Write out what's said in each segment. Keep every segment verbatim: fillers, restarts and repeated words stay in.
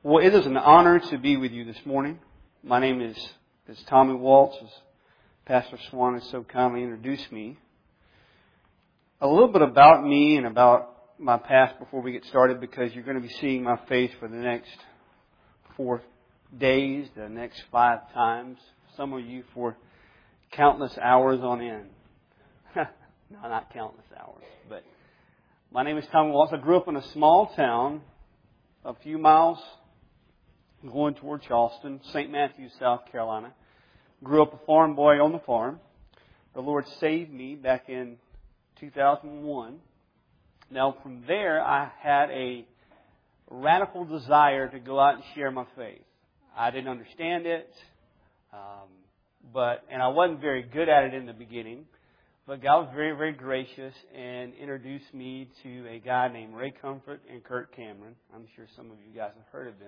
Well, it is an honor to be with you this morning. My name is, is Tommy Waltz, as Pastor Swan has so kindly introduced me. A little bit about me and about my past before we get started, because you're going to be seeing my face for the next four days, the next five times, some of you for countless hours on end. No, not countless hours, but my name is Tommy Waltz. I grew up in a small town a few miles going toward Charleston, Saint Matthews, South Carolina. Grew up a farm boy on the farm. The Lord saved me back in two thousand one. Now, from there, I had a radical desire to go out and share my faith. I didn't understand it, um, but and I wasn't very good at it in the beginning. But God was very, very gracious and introduced me to a guy named Ray Comfort and Kurt Cameron. I'm sure some of you guys have heard of them.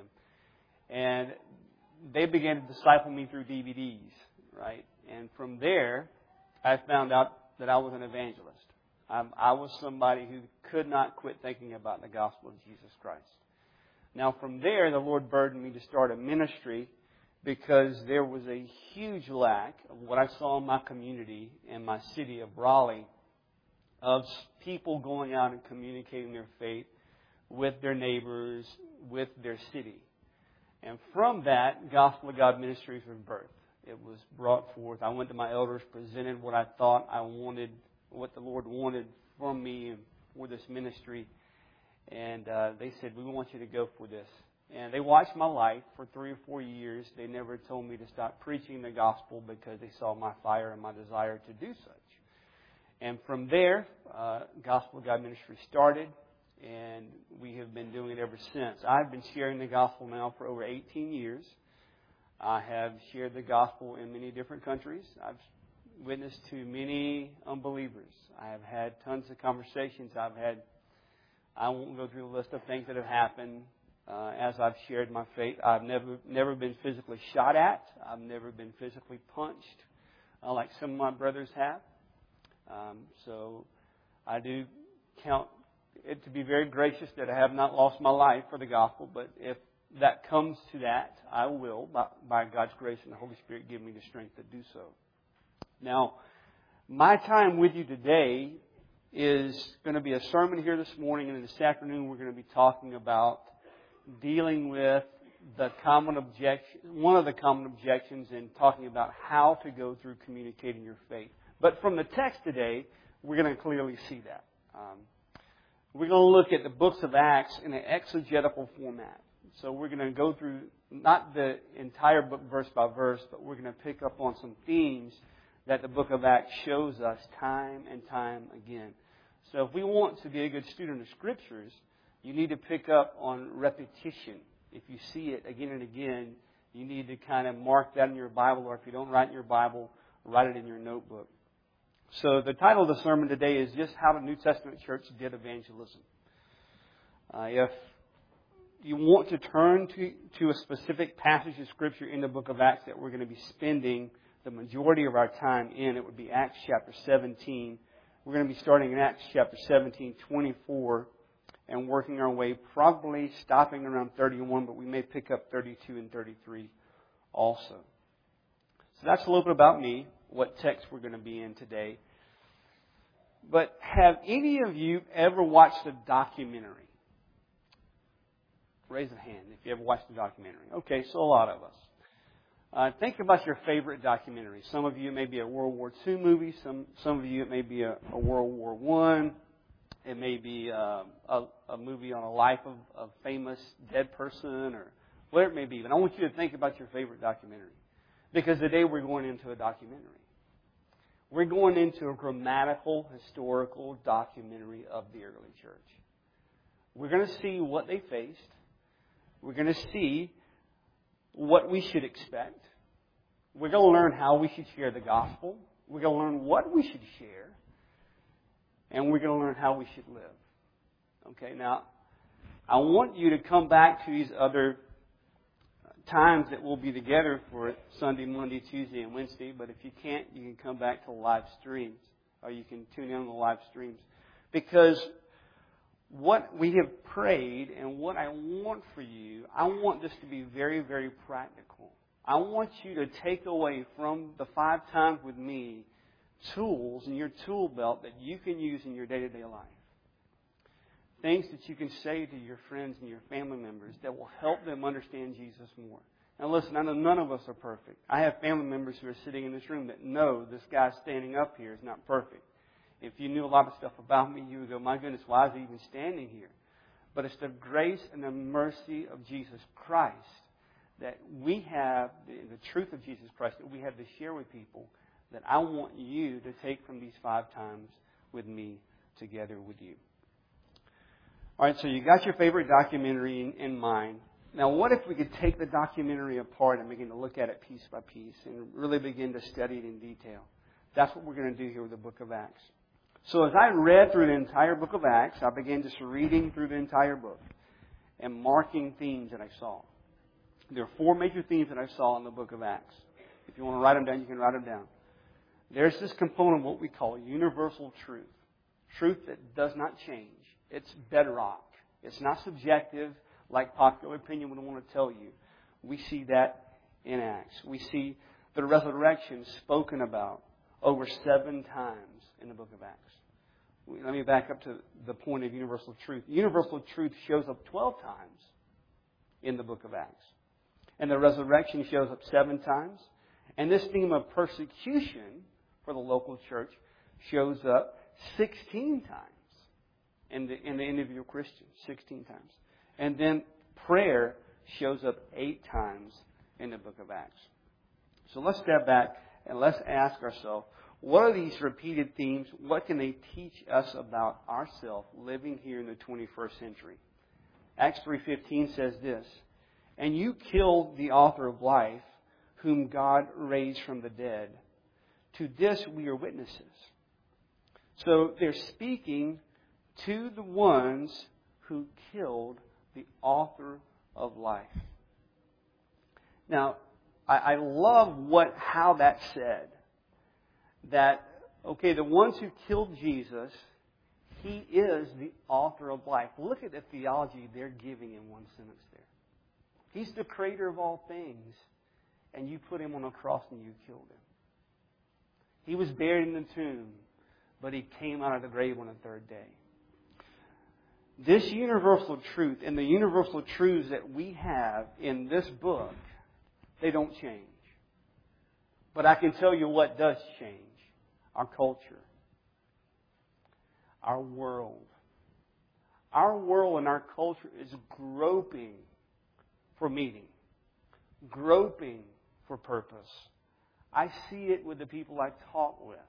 And they began to disciple me through D V Ds, right? And from there, I found out that I was an evangelist. Um, I was somebody who could not quit thinking about the gospel of Jesus Christ. Now, from there, the Lord burdened me to start a ministry because there was a huge lack of what I saw in my community, in my city of Raleigh, of people going out and communicating their faith with their neighbors, with their city. And from that, Gospel of God Ministries was birthed. It was brought forth. I went to my elders, presented what I thought I wanted, what the Lord wanted from me and for this ministry. And uh, they said, we want you to go for this. And they watched my life for three or four years. They never told me to stop preaching the gospel because they saw my fire and my desire to do such. And from there, uh, Gospel of God Ministry started. And we have been doing it ever since. I've been sharing the gospel now for over eighteen years. I have shared the gospel in many different countries. I've witnessed to many unbelievers. I have had tons of conversations. I've had, I won't go through the list of things that have happened uh, as I've shared my faith. I've never never been physically shot at. I've never been physically punched uh, like some of my brothers have. Um, so I do count it to be very gracious that I have not lost my life for the gospel, but if that comes to that, I will, by, by God's grace and the Holy Spirit, give me the strength to do so. Now, my time with you today is going to be a sermon here this morning, and this afternoon we're going to be talking about dealing with the common objection, one of the common objections, and talking about how to go through communicating your faith. But from the text today, we're going to clearly see that. Um, We're going to look at the books of Acts in an exegetical format. So we're going to go through not the entire book verse by verse, but we're going to pick up on some themes that the book of Acts shows us time and time again. So if we want to be a good student of Scriptures, you need to pick up on repetition. If you see it again and again, you need to kind of mark that in your Bible, or if you don't write in your Bible, write it in your notebook. So the title of the sermon today is just how the New Testament church did evangelism. Uh, if you want to turn to, to a specific passage of Scripture in the book of Acts that we're going to be spending the majority of our time in, it would be Acts chapter seventeen. We're going to be starting in Acts chapter seventeen, twenty-four, and working our way, probably stopping around thirty-one, but we may pick up thirty-two and thirty-three also. So that's a little bit about me, what text we're going to be in today. But have any of you ever watched a documentary? Raise a hand if you ever watched a documentary. Okay, so a lot of us. Uh, think about your favorite documentary. Some of you it may be a World War Two movie. Some some of you it may be a, a World War One. It may be uh, a, a movie on a life of a famous dead person or whatever it may be. But I want you to think about your favorite documentary. Because today we're going into a documentary. We're going into a grammatical, historical documentary of the early church. We're going to see what they faced. We're going to see what we should expect. We're going to learn how we should share the gospel. We're going to learn what we should share. And we're going to learn how we should live. Okay, now, I want you to come back to these other times that we'll be together for Sunday, Monday, Tuesday, and Wednesday. But if you can't, you can come back to live streams, or you can tune in on the live streams. Because what we have prayed and what I want for you, I want this to be very, very practical. I want you to take away from the five times with me tools in your tool belt that you can use in your day-to-day life. Things that you can say to your friends and your family members that will help them understand Jesus more. Now listen, I know none of us are perfect. I have family members who are sitting in this room that know this guy standing up here is not perfect. If you knew a lot of stuff about me, you would go, my goodness, why is he even standing here? But it's the grace and the mercy of Jesus Christ that we have, the truth of Jesus Christ that we have to share with people, that I want you to take from these five times with me together with you. All right, so you got your favorite documentary in, in mind. Now, what if we could take the documentary apart and begin to look at it piece by piece and really begin to study it in detail? That's what we're going to do here with the book of Acts. So as I read through the entire book of Acts, I began just reading through the entire book and marking themes that I saw. There are four major themes that I saw in the book of Acts. If you want to write them down, you can write them down. There's this component of what we call universal truth. Truth that does not change. It's bedrock. It's not subjective like popular opinion would want to tell you. We see that in Acts. We see the resurrection spoken about over seven times in the book of Acts. Let me back up to the point of universal truth. Universal truth shows up twelve times in the book of Acts. And the resurrection shows up seven times. And this theme of persecution for the local church shows up sixteen times in the, in the individual Christians. sixteen times. And then prayer shows up eight times in the book of Acts. So let's step back and let's ask ourselves, what are these repeated themes? What can they teach us about ourselves living here in the twenty-first century? Acts three fifteen says this, and you killed the author of life, whom God raised from the dead. To this we are witnesses. So they're speaking to the ones who killed the author of life. Now, I, I love what how that's said. That, okay, the ones who killed Jesus, He is the author of life. Look at the theology they're giving in one sentence there. He's the creator of all things, and you put Him on a cross and you killed Him. He was buried in the tomb, but He came out of the grave on the third day. This universal truth and the universal truths that we have in this book, they don't change. But I can tell you what does change. Our culture. Our world. Our world and our culture is groping for meaning. Groping for purpose. I see it with the people I talk with.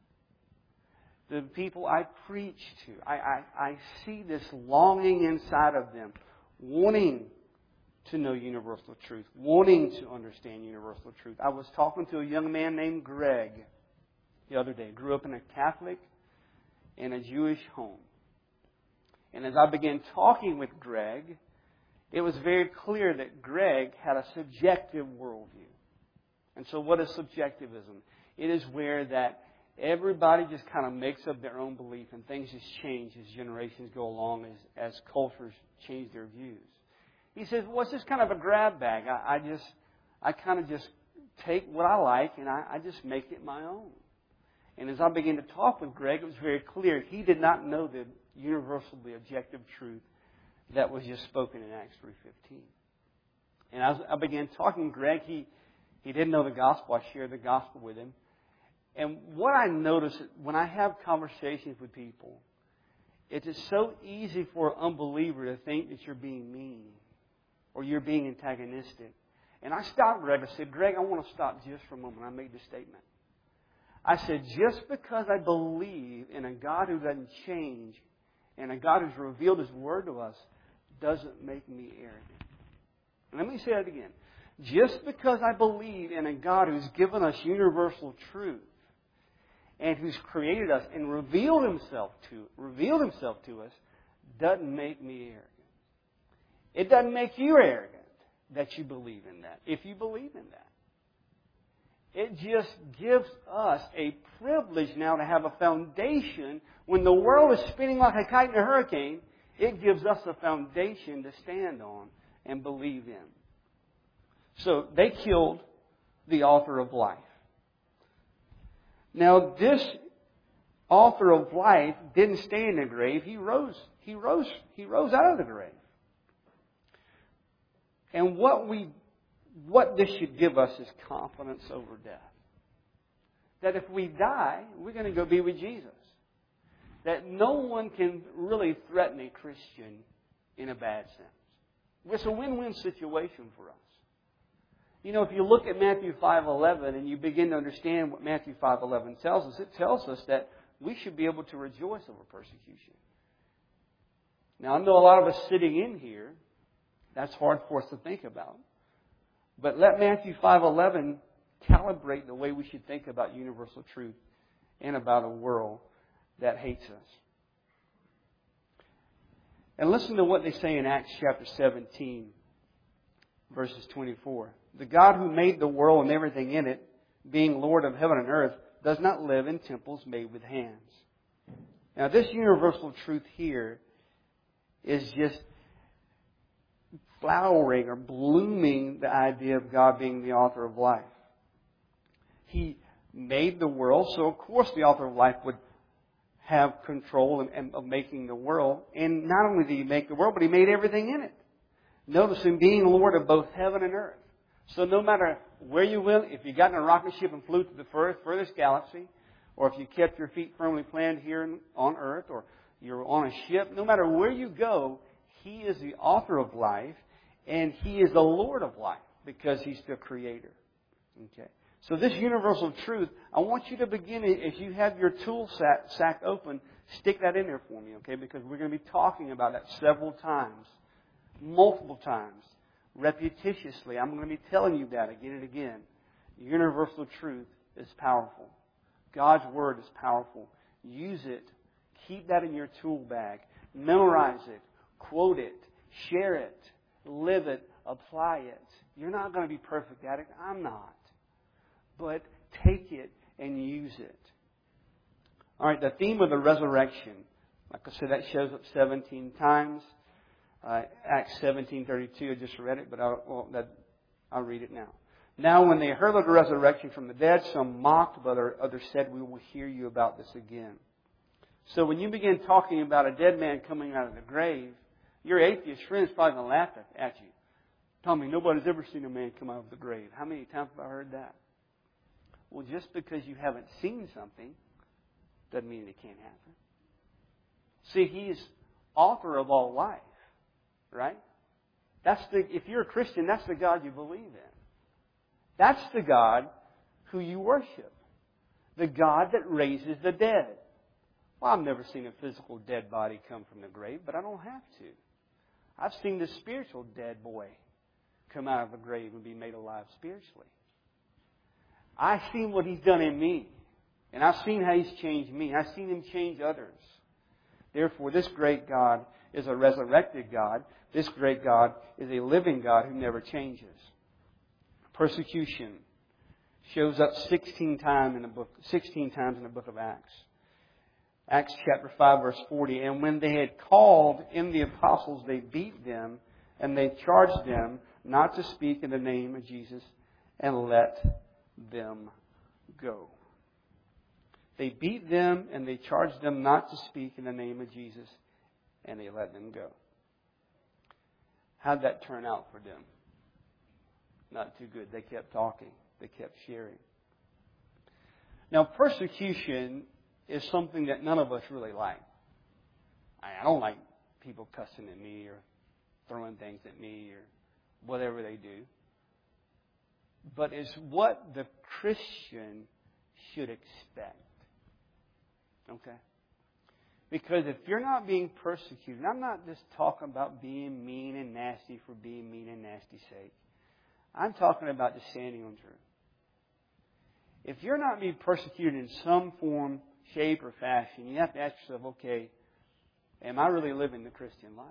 The people I preach to. I, I, I see this longing inside of them. Wanting to know universal truth. Wanting to understand universal truth. I was talking to a young man named Greg the other day. Grew up in a Catholic and a Jewish home. And as I began talking with Greg, it was very clear that Greg had a subjective worldview. And so what is subjectivism? It is where that everybody just kind of makes up their own belief and things just change as generations go along, as, as cultures change their views. He says, well, it's just kind of a grab bag. I, I just, I kind of just take what I like and I, I just make it my own. And as I began to talk with Greg, it was very clear he did not know the universally objective truth that was just spoken in Acts three fifteen. And as I began talking to Greg, he, he didn't know the gospel. I shared the gospel with him. And what I notice when I have conversations with people, it is so easy for an unbeliever to think that you're being mean or you're being antagonistic. And I stopped Greg. I said, Greg, I want to stop just for a moment. I made this statement. I said, just because I believe in a God who doesn't change and a God who's revealed His Word to us doesn't make me arrogant. And let me say that again. Just because I believe in a God who's given us universal truth and who's created us and revealed Himself to revealed Himself to us doesn't make me arrogant. It doesn't make you arrogant that you believe in that, if you believe in that. It just gives us a privilege now to have a foundation when the world is spinning like a kite in a hurricane. It gives us a foundation to stand on and believe in. So they killed the author of life. Now this author of life didn't stay in the grave. He rose. He rose. He rose out of the grave. And what we, what this should give us is confidence over death. That if we die, we're going to go be with Jesus. That no one can really threaten a Christian in a bad sense. It's a win-win situation for us. You know, if you look at Matthew five eleven and you begin to understand what Matthew five eleven tells us, it tells us that we should be able to rejoice over persecution. Now, I know a lot of us sitting in here, that's hard for us to think about. But let Matthew five eleven calibrate the way we should think about universal truth and about a world that hates us. And listen to what they say in Acts chapter seventeen, verses twenty-four. The God who made the world and everything in it, being Lord of heaven and earth, does not live in temples made with hands. Now, this universal truth here is just flowering or blooming the idea of God being the author of life. He made the world, so of course the author of life would have control and, and, of making the world. And not only did He make the world, but He made everything in it. Notice Him being Lord of both heaven and earth. So no matter where you went, if you got in a rocket ship and flew to the furthest, furthest galaxy, or if you kept your feet firmly planted here on earth, or you're on a ship, no matter where you go, He is the author of life, and He is the Lord of life, because He's the Creator. Okay. So this universal truth, I want you to begin, if you have your tool sack, sack open, stick that in there for me, okay? Because we're going to be talking about that several times, multiple times, repetitiously. I'm going to be telling you that again and again. Universal truth is powerful. God's Word is powerful. Use it. Keep that in your tool bag. Memorize it. Quote it. Share it. Live it. Apply it. You're not going to be perfect at it. I'm not. But take it and use it. All right, the theme of the resurrection. Like I said, that shows up seventeen times. Uh, Acts seventeen thirty-two, I just read it, but I'll, well, that, I'll read it now. Now when they heard of the resurrection from the dead, some mocked, but others said, we will hear you about this again. So when you begin talking about a dead man coming out of the grave, your atheist friend's probably going to laugh at you. Tommy, nobody's ever seen a man come out of the grave. How many times have I heard that? Well, just because you haven't seen something doesn't mean it can't happen. See, He's author of all life, right? That's the, if you're a Christian, that's the God you believe in. That's the God who you worship. The God that raises the dead. Well, I've never seen a physical dead body come from the grave, but I don't have to. I've seen the spiritual dead boy come out of the grave and be made alive spiritually. I've seen what He's done in me. And I've seen how He's changed me. I've seen Him change others. Therefore, this great God is a resurrected God. This great God is a living God who never changes. Persecution shows up sixteen times in the book, sixteen times in the book of Acts. Acts chapter five, verse forty. And when they had called in the apostles, they beat them, and they charged them not to speak in the name of Jesus, and let them go. They beat them, and they charged them not to speak in the name of Jesus, and they let them go. How'd that turn out for them? Not too good. They kept talking. They kept sharing. Now, persecution is something that none of us really like. I don't like people cussing at me or throwing things at me or whatever they do. But it's what the Christian should expect. Okay? Because if you're not being persecuted, and I'm not just talking about being mean and nasty for being mean and nasty sake. I'm talking about just standing on truth. If you're not being persecuted in some form, shape, or fashion, you have to ask yourself, okay, am I really living the Christian life?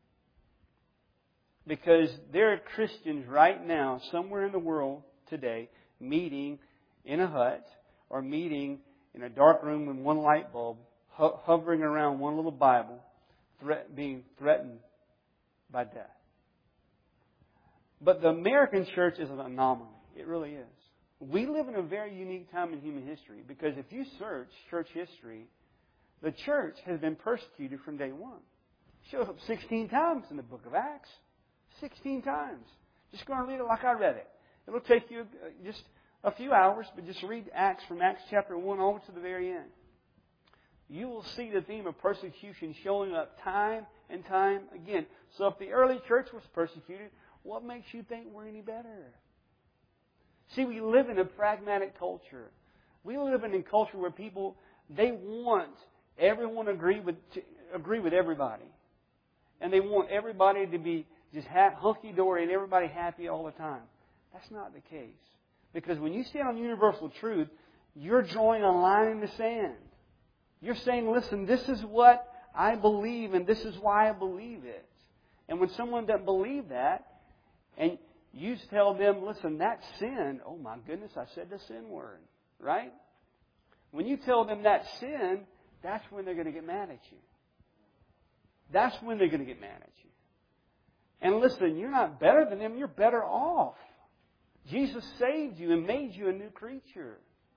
Because there are Christians right now, somewhere in the world today, meeting in a hut or meeting in a dark room with one light bulb, ho- hovering around one little Bible, threat, being threatened by death. But the American church is an anomaly. It really is. We live in a very unique time in human history because if you search church history, the church has been persecuted from day one. It shows up sixteen times in the book of Acts. sixteen times. Just go and read it like I read it. It'll take you just a few hours, but just read Acts from Acts chapter one all to the very end. You will see the theme of persecution showing up time and time again. So if the early church was persecuted, what makes you think we're any better? See, we live in a pragmatic culture. We live in a culture where people, they want everyone to agree with, to agree with everybody. And they want everybody to be just hunky-dory and everybody happy all the time. That's not the case. Because when you stand on universal truth, you're drawing a line in the sand. You're saying, listen, this is what I believe and this is why I believe it. And when someone doesn't believe that, and you tell them, listen, that's sin. Oh my goodness, I said the sin word. Right? When you tell them that's sin, that's when they're going to get mad at you. That's when they're going to get mad at you. And listen, you're not better than them. You're better off. Jesus saved you and made you a new creature.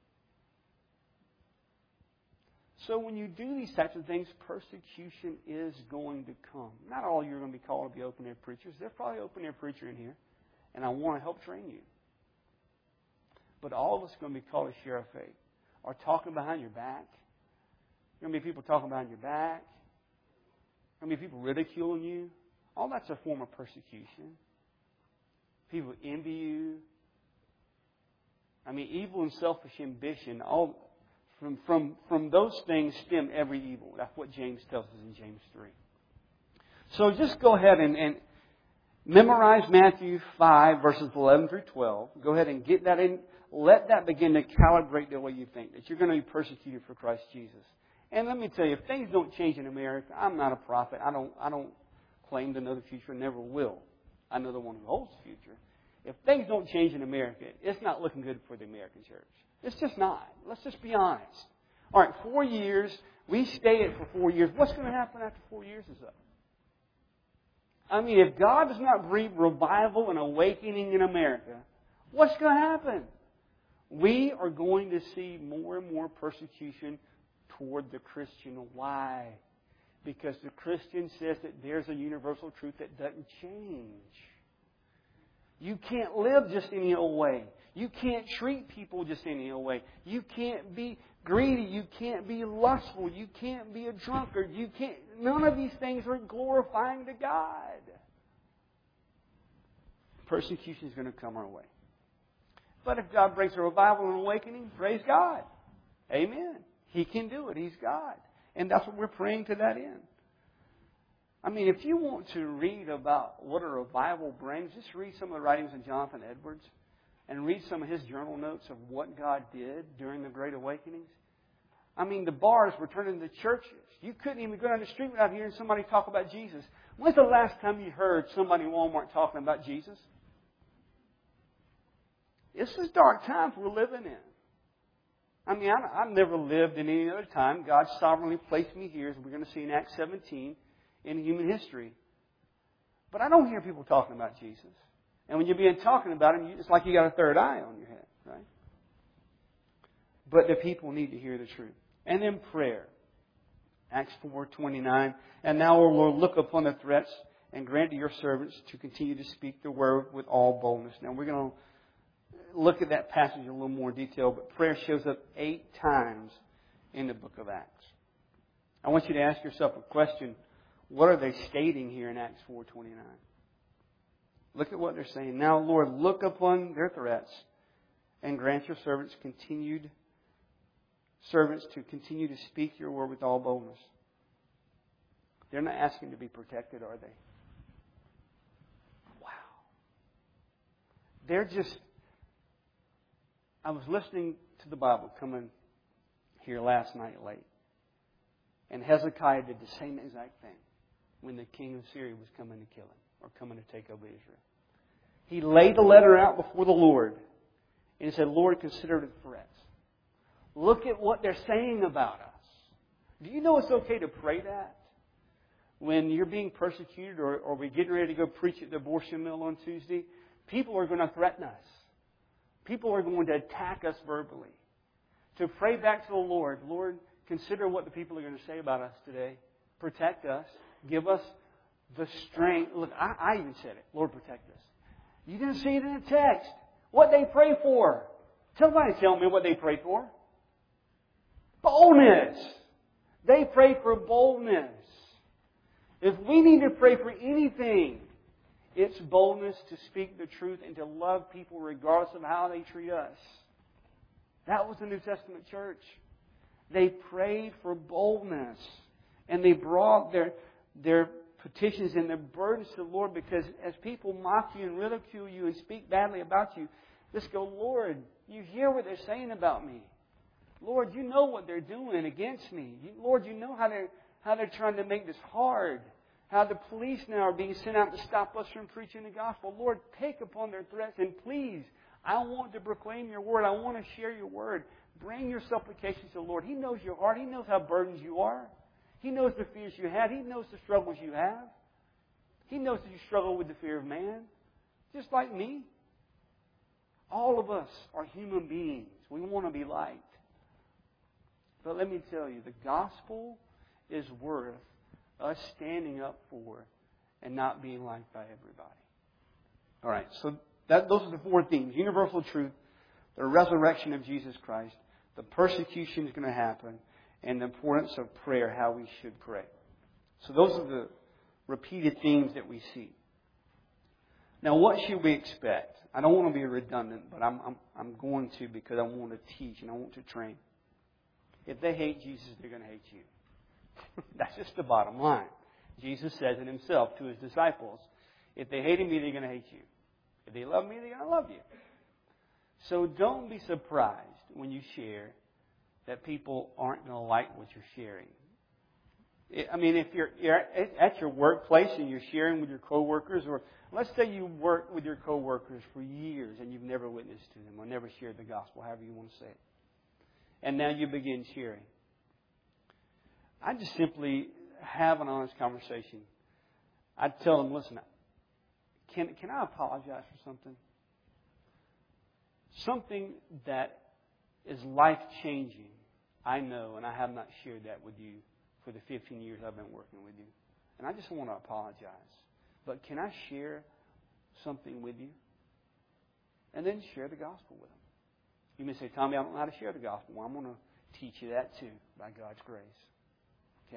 So when you do these types of things, persecution is going to come. Not all of you are going to be called to be open-air preachers. There's probably an open-air preacher in here. And I want to help train you. But all of us are going to be called to share our faith. Or talking behind your back. There are going to be people talking behind your back. There are going to be people ridiculing you. All that's a form of persecution. People envy you. I mean, evil and selfish ambition, all from, from, from those things stem every evil. That's what James tells us in James three. So just go ahead and, and memorize Matthew five, verses eleven through twelve. Go ahead and get that in. Let that begin to calibrate the way you think, that you're going to be persecuted for Christ Jesus. And let me tell you, if things don't change in America, I'm not a prophet. I don't, I don't claim to know the future, never will. I know the one who holds the future. If things don't change in America, it's not looking good for the American church. It's just not. Let's just be honest. All right, four years. We stay it for four years. What's going to happen after four years is up? I mean, if God does not breed revival and awakening in America, what's going to happen? We are going to see more and more persecution toward the Christian. Why? Because the Christian says that there's a universal truth that doesn't change. You can't live just any old way. You can't treat people just any old way. You can't be greedy. You can't be lustful. You can't be a drunkard. You can't. None of these things are glorifying to God. Persecution is going to come our way. But if God brings a revival and awakening, praise God. Amen. He can do it. He's God. And that's what we're praying to that end. I mean, if you want to read about what a revival brings, just read some of the writings of Jonathan Edwards and read some of his journal notes of what God did during the Great Awakenings. I mean, the bars were turned into churches. You couldn't even go down the street without hearing somebody talk about Jesus. When's the last time you heard somebody in Walmart talking about Jesus? This is dark times we're living in. I mean, I, I've never lived in any other time. God sovereignly placed me here, as we're going to see in Acts seventeen, in human history. But I don't hear people talking about Jesus. And when you're being talking about Him, it's like you got a third eye on your head, right? But the people need to hear the truth. And then prayer. Acts four twenty-nine. And now, O Lord, look upon the threats and grant to your servants to continue to speak the word with all boldness. Now, we're going to look at that passage in a little more detail, but prayer shows up eight times in the book of Acts. I want you to ask yourself a question. What are they stating here in Acts four twenty-nine? Look at what they're saying. Now, Lord, look upon their threats and grant your servants continued servants to continue to speak your word with all boldness. They're not asking to be protected, are they? Wow. They're just... I was listening to the Bible coming here last night late. And Hezekiah did the same exact thing when the king of Syria was coming to kill him or coming to take over Israel. He laid the letter out before the Lord and he said, Lord, consider the threats. Look at what they're saying about us. Do you know it's okay to pray that? when you're being persecuted or, or we're getting ready to go preach at the abortion mill on Tuesday, people are going to threaten us. People are going to attack us verbally. To pray back to the Lord, Lord, consider what the people are going to say about us today. Protect us. Give us the strength. Look, I, I even said it. Lord, protect us. You didn't see it in the text. What they pray for. Somebody tell me what they pray for. Boldness. They pray for boldness. If we need to pray for anything, it's boldness to speak the truth and to love people regardless of how they treat us. That was the New Testament church. They prayed for boldness. And they brought their, their petitions and their burdens to the Lord, because as people mock you and ridicule you and speak badly about you, just go, Lord, you hear what they're saying about me. Lord, you know what they're doing against me. Lord, you know how they're, how they're trying to make this hard. How the police now are being sent out to stop us from preaching the gospel. Lord, take upon their threats, and please, I want to proclaim your word. I want to share your word. Bring your supplications to the Lord. He knows your heart. He knows how burdened you are. He knows the fears you have. He knows the struggles you have. He knows that you struggle with the fear of man, just like me. All of us are human beings. We want to be liked. But let me tell you, the gospel is worth us standing up for and not being liked by everybody. All right, so that, those are the four themes. Universal truth, the resurrection of Jesus Christ, the persecution is going to happen, and the importance of prayer, how we should pray. So those are the repeated themes that we see. Now, what should we expect? I don't want to be redundant, but I'm, I'm, I'm going to, because I want to teach and I want to train. If they hate Jesus, they're going to hate you. That's just the bottom line. Jesus says it himself to his disciples. If they hate me, they're going to hate you. If they love me, they're going to love you. So don't be surprised when you share that people aren't going to like what you're sharing. I mean, if you're, you're at your workplace and you're sharing with your coworkers, or let's say you work with your coworkers for years and you've never witnessed to them or never shared the gospel, however you want to say it. And now you begin sharing. I just simply have an honest conversation. I'd tell them, listen, can, can I apologize for something? Something that is life-changing, I know, and I have not shared that with you for the fifteen years I've been working with you. And I just want to apologize. But can I share something with you? And then share the gospel with them. You may say, Tommy, I don't know how to share the gospel. Well, I'm going to teach you that too, by God's grace. Okay?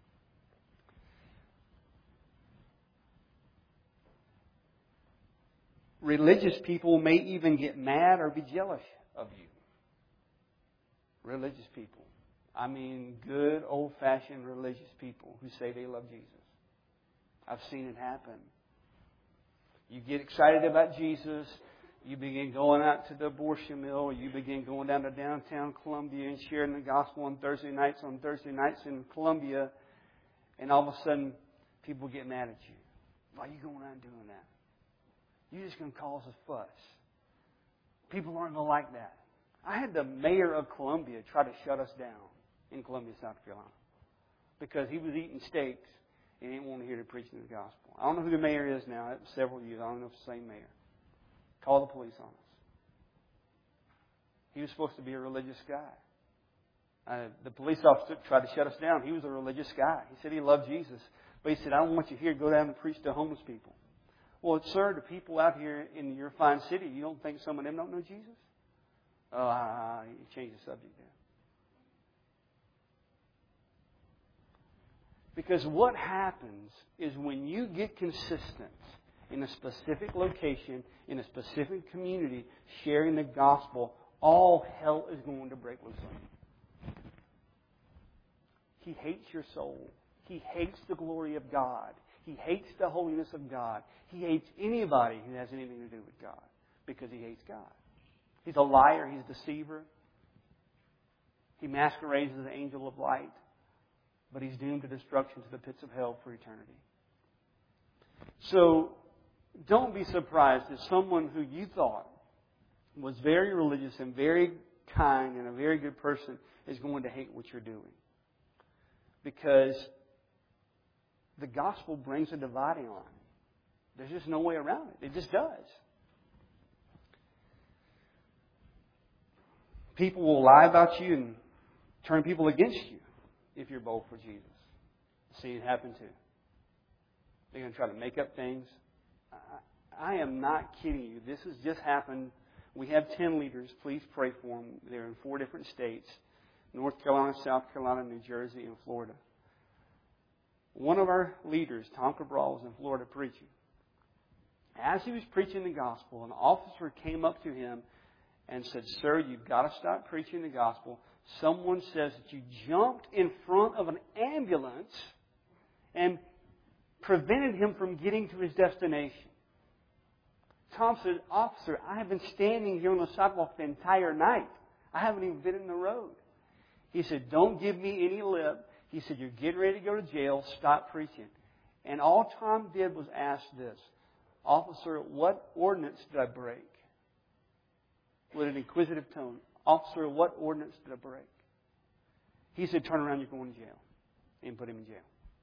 Religious people may even get mad or be jealous of you. Religious people. I mean, good, old-fashioned religious people who say they love Jesus. I've seen it happen. You get excited about Jesus. You begin going out to the abortion mill, or you begin going down to downtown Columbia and sharing the gospel on Thursday nights, on Thursday nights in Columbia, and all of a sudden, people get mad at you. Why are you going out and doing that? You're just going to cause a fuss. People aren't going to like that. I had the mayor of Columbia try to shut us down in Columbia, South Carolina, because he was eating steaks and he didn't want to hear the preaching of the gospel. I don't know who the mayor is now. It was several years. I don't know if it's the same mayor. Call the police on us. He was supposed to be a religious guy. Uh, the police officer tried to shut us down. He was a religious guy. He said he loved Jesus. But he said, I don't want you here. Go down and preach to homeless people. Well, sir, the people out here in your fine city, you don't think some of them don't know Jesus? Oh, uh, you changed the subject there. Because what happens is when you get consistent in a specific location, in a specific community, sharing the gospel, all hell is going to break loose on you. He hates your soul. He hates the glory of God. He hates the holiness of God. He hates anybody who has anything to do with God because he hates God. He's a liar. He's a deceiver. He masquerades as an angel of light, but he's doomed to destruction, to the pits of hell for eternity. So, don't be surprised if someone who you thought was very religious and very kind and a very good person is going to hate what you're doing. Because the gospel brings a dividing line. There's just no way around it. It just does. People will lie about you and turn people against you if you're bold for Jesus. I've seen it happen too. They're going to try to make up things. I, I am not kidding you. This has just happened. We have ten leaders. Please pray for them. They're in four different states. North Carolina, South Carolina, New Jersey, and Florida. One of our leaders, Tom Cabral, was in Florida preaching. As he was preaching the gospel, an officer came up to him and said, "Sir, you've got to stop preaching the gospel. Someone says that you jumped in front of an ambulance and prevented him from getting to his destination." Tom said, "Officer, I have been standing here on the sidewalk the entire night. I haven't even been in the road." He said, "Don't give me any lip." He said, "You're getting ready to go to jail. Stop preaching." And all Tom did was ask this, "Officer, what ordinance did I break?" With an inquisitive tone. "Officer, what ordinance did I break?" He said, "Turn around, you're going to jail." And put him in jail.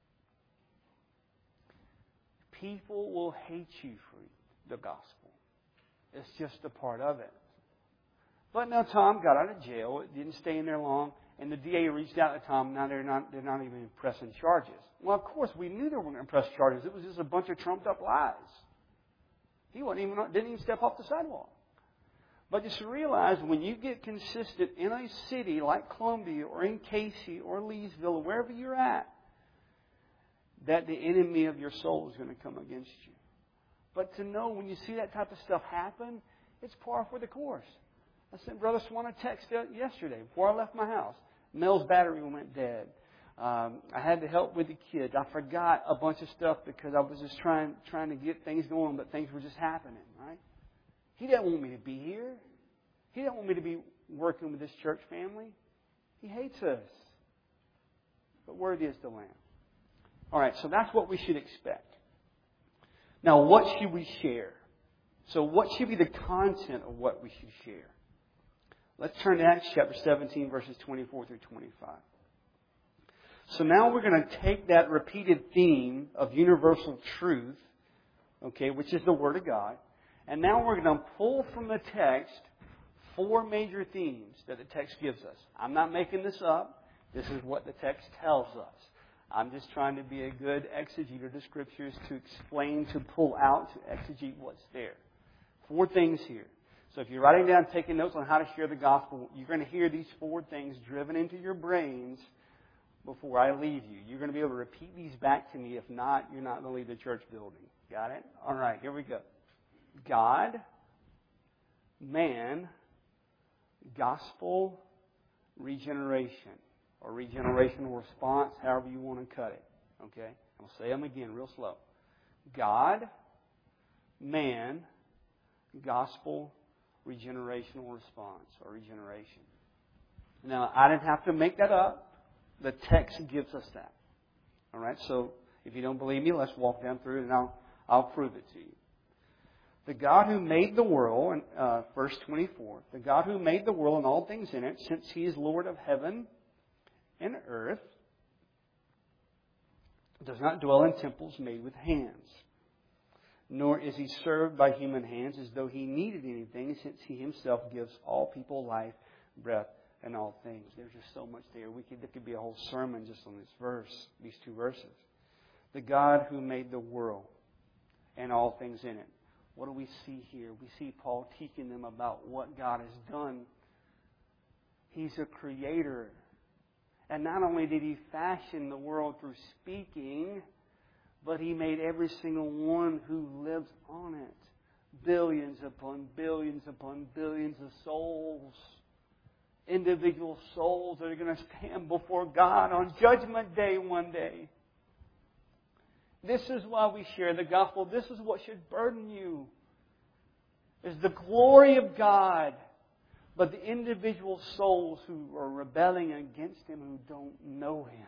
People will hate you for the gospel. It's just a part of it. But now Tom got out of jail. It didn't stay in there long. And the D A reached out to Tom. Now they're not, they're not even pressing charges. Well, of course, we knew they weren't going to press charges. It was just a bunch of trumped up lies. He wasn't even, didn't even step off the sidewalk. But just realize when you get consistent in a city like Columbia or in Casey or Leesville or wherever you're at, that the enemy of your soul is going to come against you. But to know when you see that type of stuff happen, it's par for the course. I sent Brother Swan a text yesterday before I left my house. Mel's battery went dead. Um, I had to help with the kids. I forgot a bunch of stuff because I was just trying trying to get things going, but things were just happening, right? He didn't want me to be here. He didn't want me to be working with this church family. He hates us. But word is the Lamb. All right, so that's what we should expect. Now, what should we share? So what should be the content of what we should share? Let's turn to Acts chapter seventeen, verses twenty-four through twenty-five. So now we're going to take that repeated theme of universal truth, okay, which is the Word of God, and now we're going to pull from the text four major themes that the text gives us. I'm not making this up. This is what the text tells us. I'm just trying to be a good exegete of the Scriptures to explain, to pull out, to exegete what's there. Four things here. So if you're writing down, taking notes on how to share the gospel, you're going to hear these four things driven into your brains before I leave you. You're going to be able to repeat these back to me. If not, you're not going to leave the church building. Got it? All right, here we go. God, man, gospel, regeneration, or regenerational response, however you want to cut it. Okay? I'll say them again real slow. God, man, gospel, regenerational response, or regeneration. Now, I didn't have to make that up. The text gives us that. All right? So, if you don't believe me, let's walk down through it and I'll, I'll prove it to you. The God who made the world, uh, verse twenty-four, the God who made the world and all things in it, since He is Lord of heaven and earth, does not dwell in temples made with hands, nor is He served by human hands as though He needed anything, since He Himself gives all people life, breath, and all things. There's just so much there. We could, there could be a whole sermon just on this verse, these two verses. The God who made the world and all things in it. What do we see here? We see Paul teaching them about what God has done. He's a creator. And not only did He fashion the world through speaking, but He made every single one who lives on it. Billions upon billions upon billions of souls. Individual souls that are going to stand before God on Judgment Day one day. This is why we share the gospel. This is what should burden you. Is the glory of God, but the individual souls who are rebelling against Him, who don't know Him.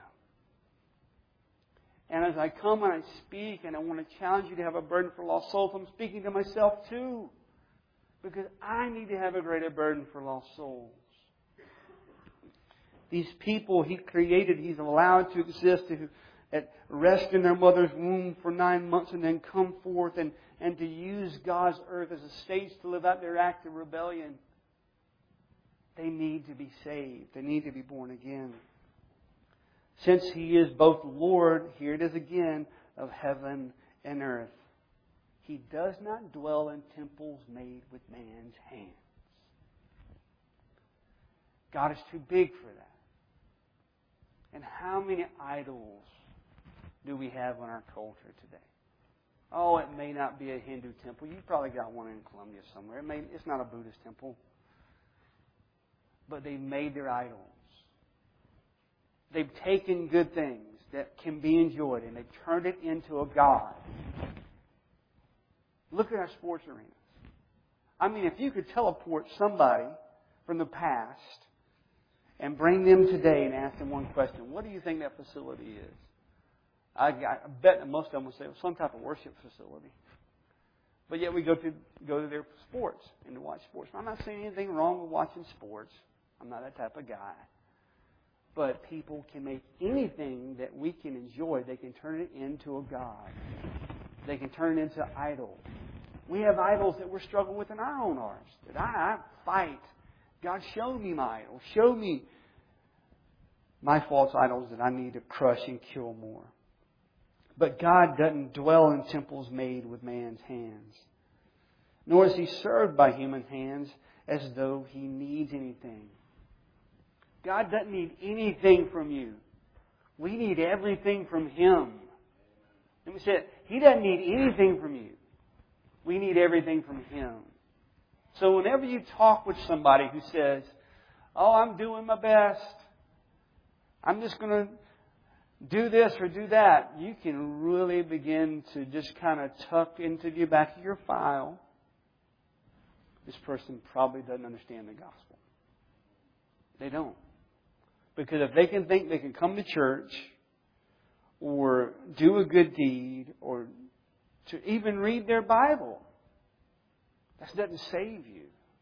And as I come and I speak, and I want to challenge you to have a burden for lost souls, I'm speaking to myself too. Because I need to have a greater burden for lost souls. These people He created, He's allowed to exist, to that rest in their mother's womb for nine months and then come forth and, and to use God's earth as a stage to live out their act of rebellion. They need to be saved. They need to be born again. Since He is both Lord, here it is again, of heaven and earth, He does not dwell in temples made with man's hands. God is too big for that. And how many idols do we have in our culture today? Oh, it may not be a Hindu temple. You've probably got one in Colombia somewhere. It may, it's not a Buddhist temple. But they've made their idols. They've taken good things that can be enjoyed and they've turned it into a god. Look at our sports arenas. I mean, if you could teleport somebody from the past and bring them today and ask them one question, what do you think that facility is? I, I bet that most of them would say it was some type of worship facility. But yet we go to go to their sports and to watch sports. I'm not saying anything wrong with watching sports. I'm not that type of guy. But people can make anything that we can enjoy, they can turn it into a god. They can turn it into an idol. We have idols that we're struggling with in our own hearts. That I, I fight. God, show me my idols. Show me my false idols that I need to crush and kill more. But God doesn't dwell in temples made with man's hands. Nor is He served by human hands as though He needs anything. God doesn't need anything from you. We need everything from Him. Let me say it. He doesn't need anything from you. We need everything from Him. So whenever you talk with somebody who says, oh, I'm doing my best, I'm just going to do this or do that, you can really begin to just kind of tuck into the back of your file, this person probably doesn't understand the gospel. They don't. Because if they can think they can come to church or do a good deed or to even read their Bible, that doesn't save you.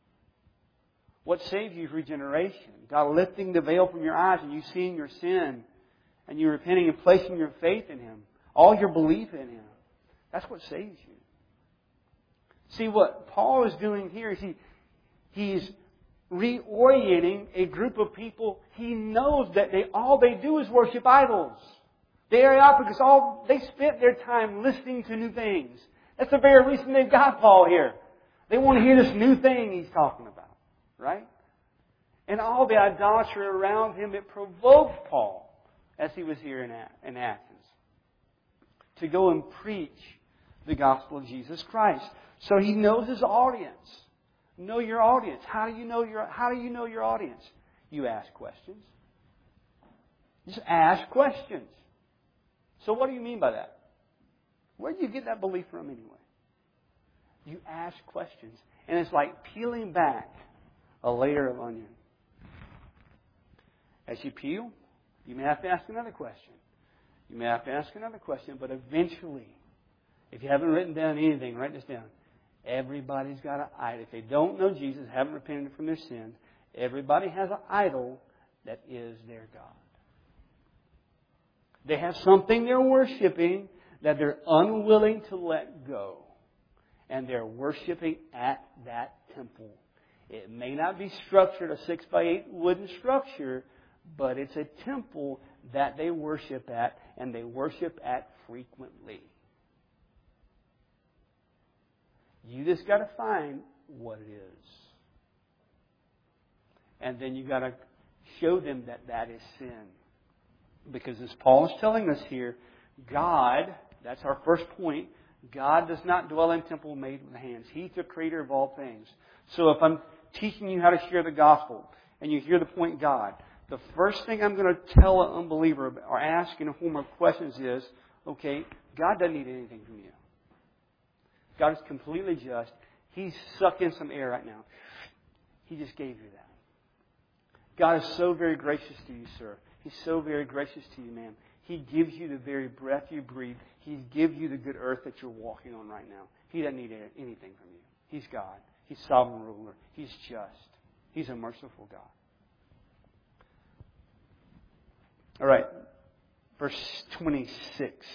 What saves you is regeneration. God lifting the veil from your eyes and you seeing your sin and you repenting and placing your faith in Him. All your belief in Him. That's what saves you. See, what Paul is doing here is he, he's reorienting a group of people. He knows that they all they do is worship idols. The Areopagus, all they spent their time listening to new things. That's the very reason they've got Paul here. They want to hear this new thing he's talking about. Right? And all the idolatry around him, it provoked Paul as he was here in Athens to go and preach the gospel of Jesus Christ. So he knows his audience. Know your audience. How do you know your How do you know your audience? You ask questions. Just ask questions. So what do you mean by that? Where do you get that belief from anyway? You ask questions. And it's like peeling back a layer of onion. As you peel, you may have to ask another question. You may have to ask another question. But eventually, if you haven't written down anything, write this down. Everybody's got an idol. If they don't know Jesus, haven't repented from their sins, everybody has an idol that is their God. They have something they're worshiping that they're unwilling to let go. And they're worshiping at that temple. It may not be structured a six by eight wooden structure, but it's a temple that they worship at, and they worship at frequently. You just got to find what it is. And then you got to show them that that is sin. Because as Paul is telling us here, God, that's our first point, God does not dwell in temple made with hands. He's the creator of all things. So if I'm teaching you how to share the gospel, and you hear the point God, the first thing I'm going to tell an unbeliever or ask in a form of questions is, okay, God doesn't need anything from you. God is completely just. He's sucking some air right now. He just gave you that. God is so very gracious to you, sir. He's so very gracious to you, ma'am. He gives you the very breath you breathe. He gives you the good earth that you're walking on right now. He doesn't need anything from you. He's God. He's sovereign ruler. He's just. He's a merciful God. All right. verse twenty-six.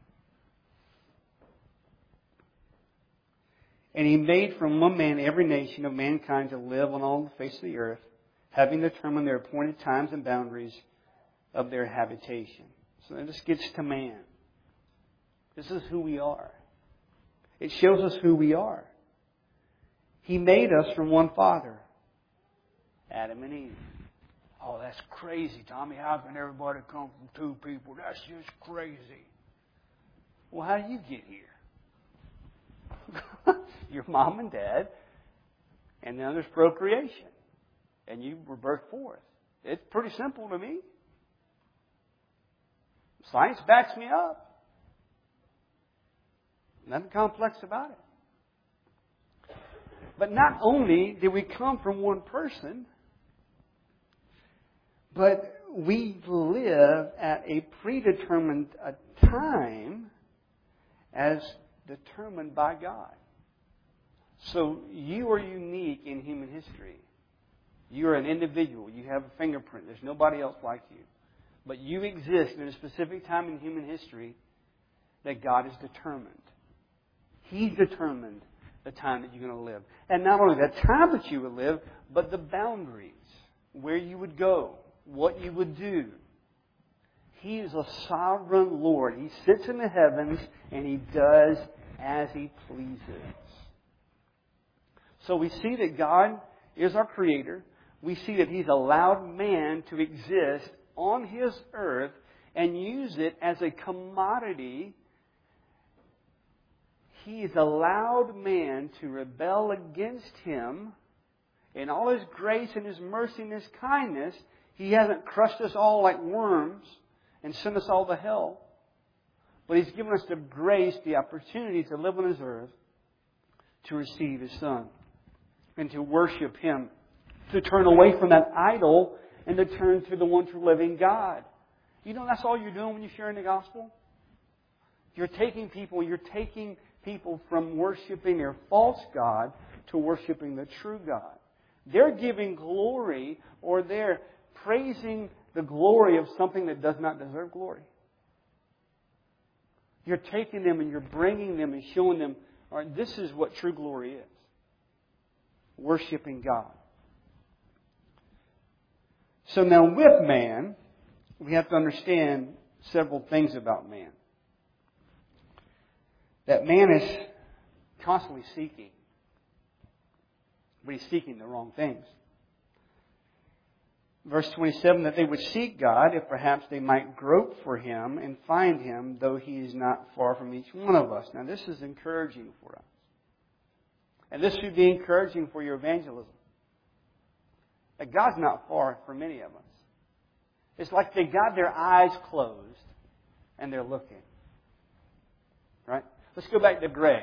And He made from one man every nation of mankind to live on all the face of the earth, having determined their appointed times and boundaries of their habitation. So then this gets to man. This is who we are. It shows us who we are. He made us from one father, Adam and Eve. Oh, that's crazy, Tommy. How can everybody come from two people? That's just crazy. Well, how do you get here? Your mom and dad, and then there's procreation. And you were birthed forth. It's pretty simple to me. Science backs me up. Nothing complex about it. But not only did we come from one person, but we live at a predetermined time as determined by God. So you are unique in human history. You are an individual. You have a fingerprint. There's nobody else like you. But you exist in a specific time in human history that God has determined. He's determined the time that you're going to live. And not only the time that you would live, but the boundaries, where you would go, what you would do. He is a sovereign Lord. He sits in the heavens and He does as He pleases. So we see that God is our Creator. We see that He's allowed man to exist on His earth and use it as a commodity. He's allowed man to rebel against Him. In all His grace and His mercy and His kindness, He hasn't crushed us all like worms and sent us all to hell. But He's given us the grace, the opportunity to live on His earth, to receive His Son, and to worship Him, to turn away from that idol and to turn to the one true living God. You know, that's all you're doing when you're sharing the gospel. You're taking people, you're taking people from worshiping their false God to worshiping the true God. They're giving glory, or they're praising the glory of something that does not deserve glory. You're taking them and you're bringing them and showing them, all right, this is what true glory is. Worshiping God. So now with man, we have to understand several things about man. That man is constantly seeking. But he's seeking the wrong things. Verse twenty-seven, that they would seek God, if perhaps they might grope for Him and find Him, though He is not far from each one of us. Now this is encouraging for us. And this should be encouraging for your evangelism. That God's not far from any of us. It's like they got their eyes closed and they're looking. Right? Let's go back to Greg.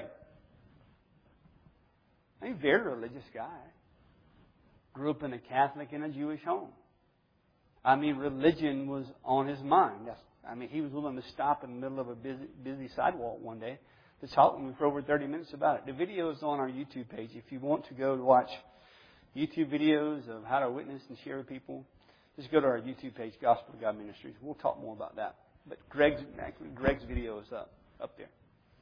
He's a very religious guy. Grew up in a Catholic and a Jewish home. I mean, religion was on his mind. That's, I mean, he was willing to stop in the middle of a busy, busy sidewalk one day to talk to me for over thirty minutes about it. The video is on our YouTube page. If you want to go to watch YouTube videos of how to witness and share with people, just go to our YouTube page, Gospel of God Ministries. We'll talk more about that. But Greg's, actually, Greg's video is up, up there.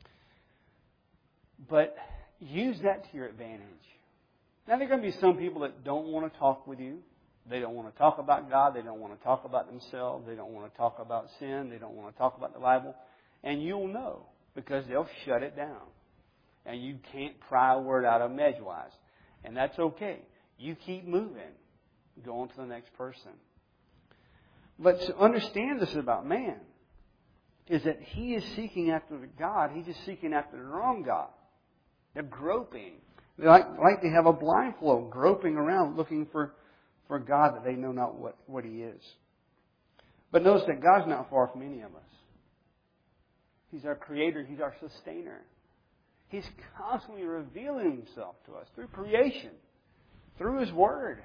But use that to your advantage. Now, there are going to be some people that don't want to talk with you. They don't want to talk about God. They don't want to talk about themselves. They don't want to talk about sin. They don't want to talk about the Bible. And you'll know because they'll shut it down. And you can't pry a word out of them edgewise. And that's okay. You keep moving. Go on to the next person. But to understand this about man is that he is seeking after the God. He's just seeking after the wrong God. They're groping. They like, like they have a blindfold, groping around looking for, for God that they know not what, what He is. But notice that God's not far from any of us. He's our Creator. He's our Sustainer. He's constantly revealing Himself to us through creation, through His Word.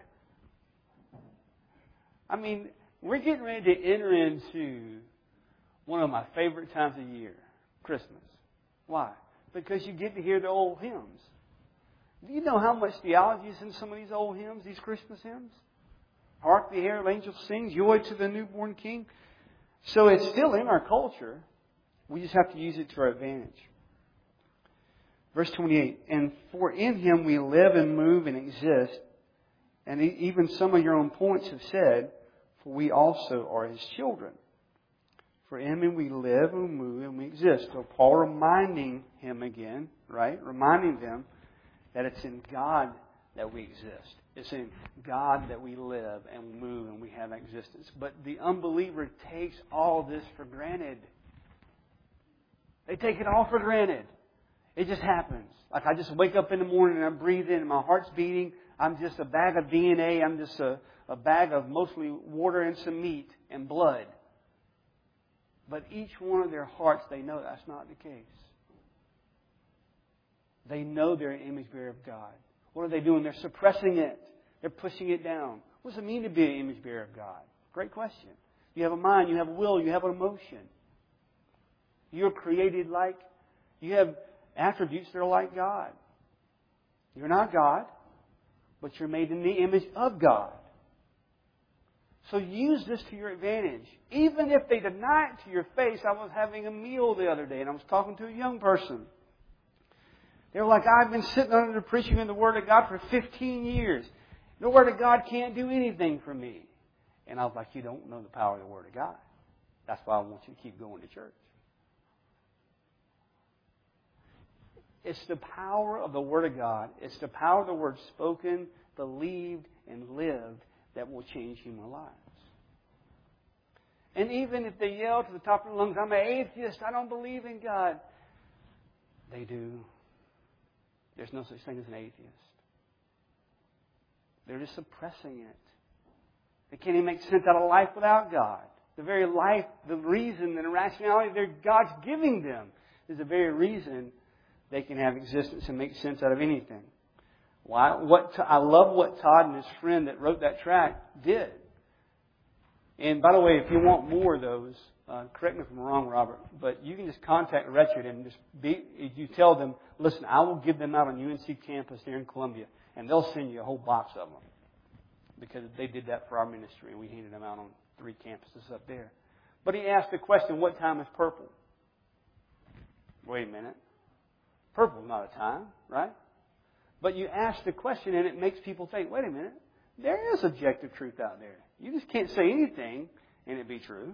I mean, we're getting ready to enter into one of my favorite times of year, Christmas. Why? Because you get to hear the old hymns. Do you know how much theology is in some of these old hymns, these Christmas hymns? Hark the herald angels sing, joy to the newborn King. So it's still in our culture. We just have to use it to our advantage. Verse twenty-eight, and for in Him we live and move and exist. And even some of your own points have said, for we also are His children. For in Him we live and move and we exist. So Paul reminding him again, right? Reminding them that it's in God that we exist. It's in God that we live and move and we have existence. But the unbeliever takes all this for granted. They take it all for granted. It just happens. Like I just wake up in the morning and I breathe in and my heart's beating. I'm just a bag of D N A. I'm just a, a bag of mostly water and some meat and blood. But each one of their hearts, they know that's not the case. They know they're an image bearer of God. What are they doing? They're suppressing it. They're pushing it down. What does it mean to be an image bearer of God? Great question. You have a mind, you have a will, you have an emotion. You're created like, you have attributes that are like God. You're not God, but you're made in the image of God. So use this to your advantage. Even if they deny it to your face. I was having a meal the other day and I was talking to a young person. They were like, I've been sitting under the preaching of the Word of God for fifteen years. The Word of God can't do anything for me. And I was like, you don't know the power of the Word of God. That's why I want you to keep going to church. It's the power of the Word of God. It's the power of the Word spoken, believed, and lived that will change human lives. And even if they yell to the top of their lungs, I'm an atheist, I don't believe in God. They do. There's no such thing as an atheist. They're just suppressing it. They can't even make sense out of life without God. The very life, the reason, and the rationality that God's giving them is the very reason they can have existence and make sense out of anything. Why? What I love what Todd and his friend that wrote that track did. And by the way, if you want more of those, uh, correct me if I'm wrong, Robert, but you can just contact Wretched and just be, you tell them, listen, I will give them out on U N C campus there in Columbia, and they'll send you a whole box of them. Because they did that for our ministry, and we handed them out on three campuses up there. But he asked the question, what time is purple? Wait a minute. Purple's not a time, right? But you ask the question and it makes people think, wait a minute, there is objective truth out there. You just can't say anything and it be true.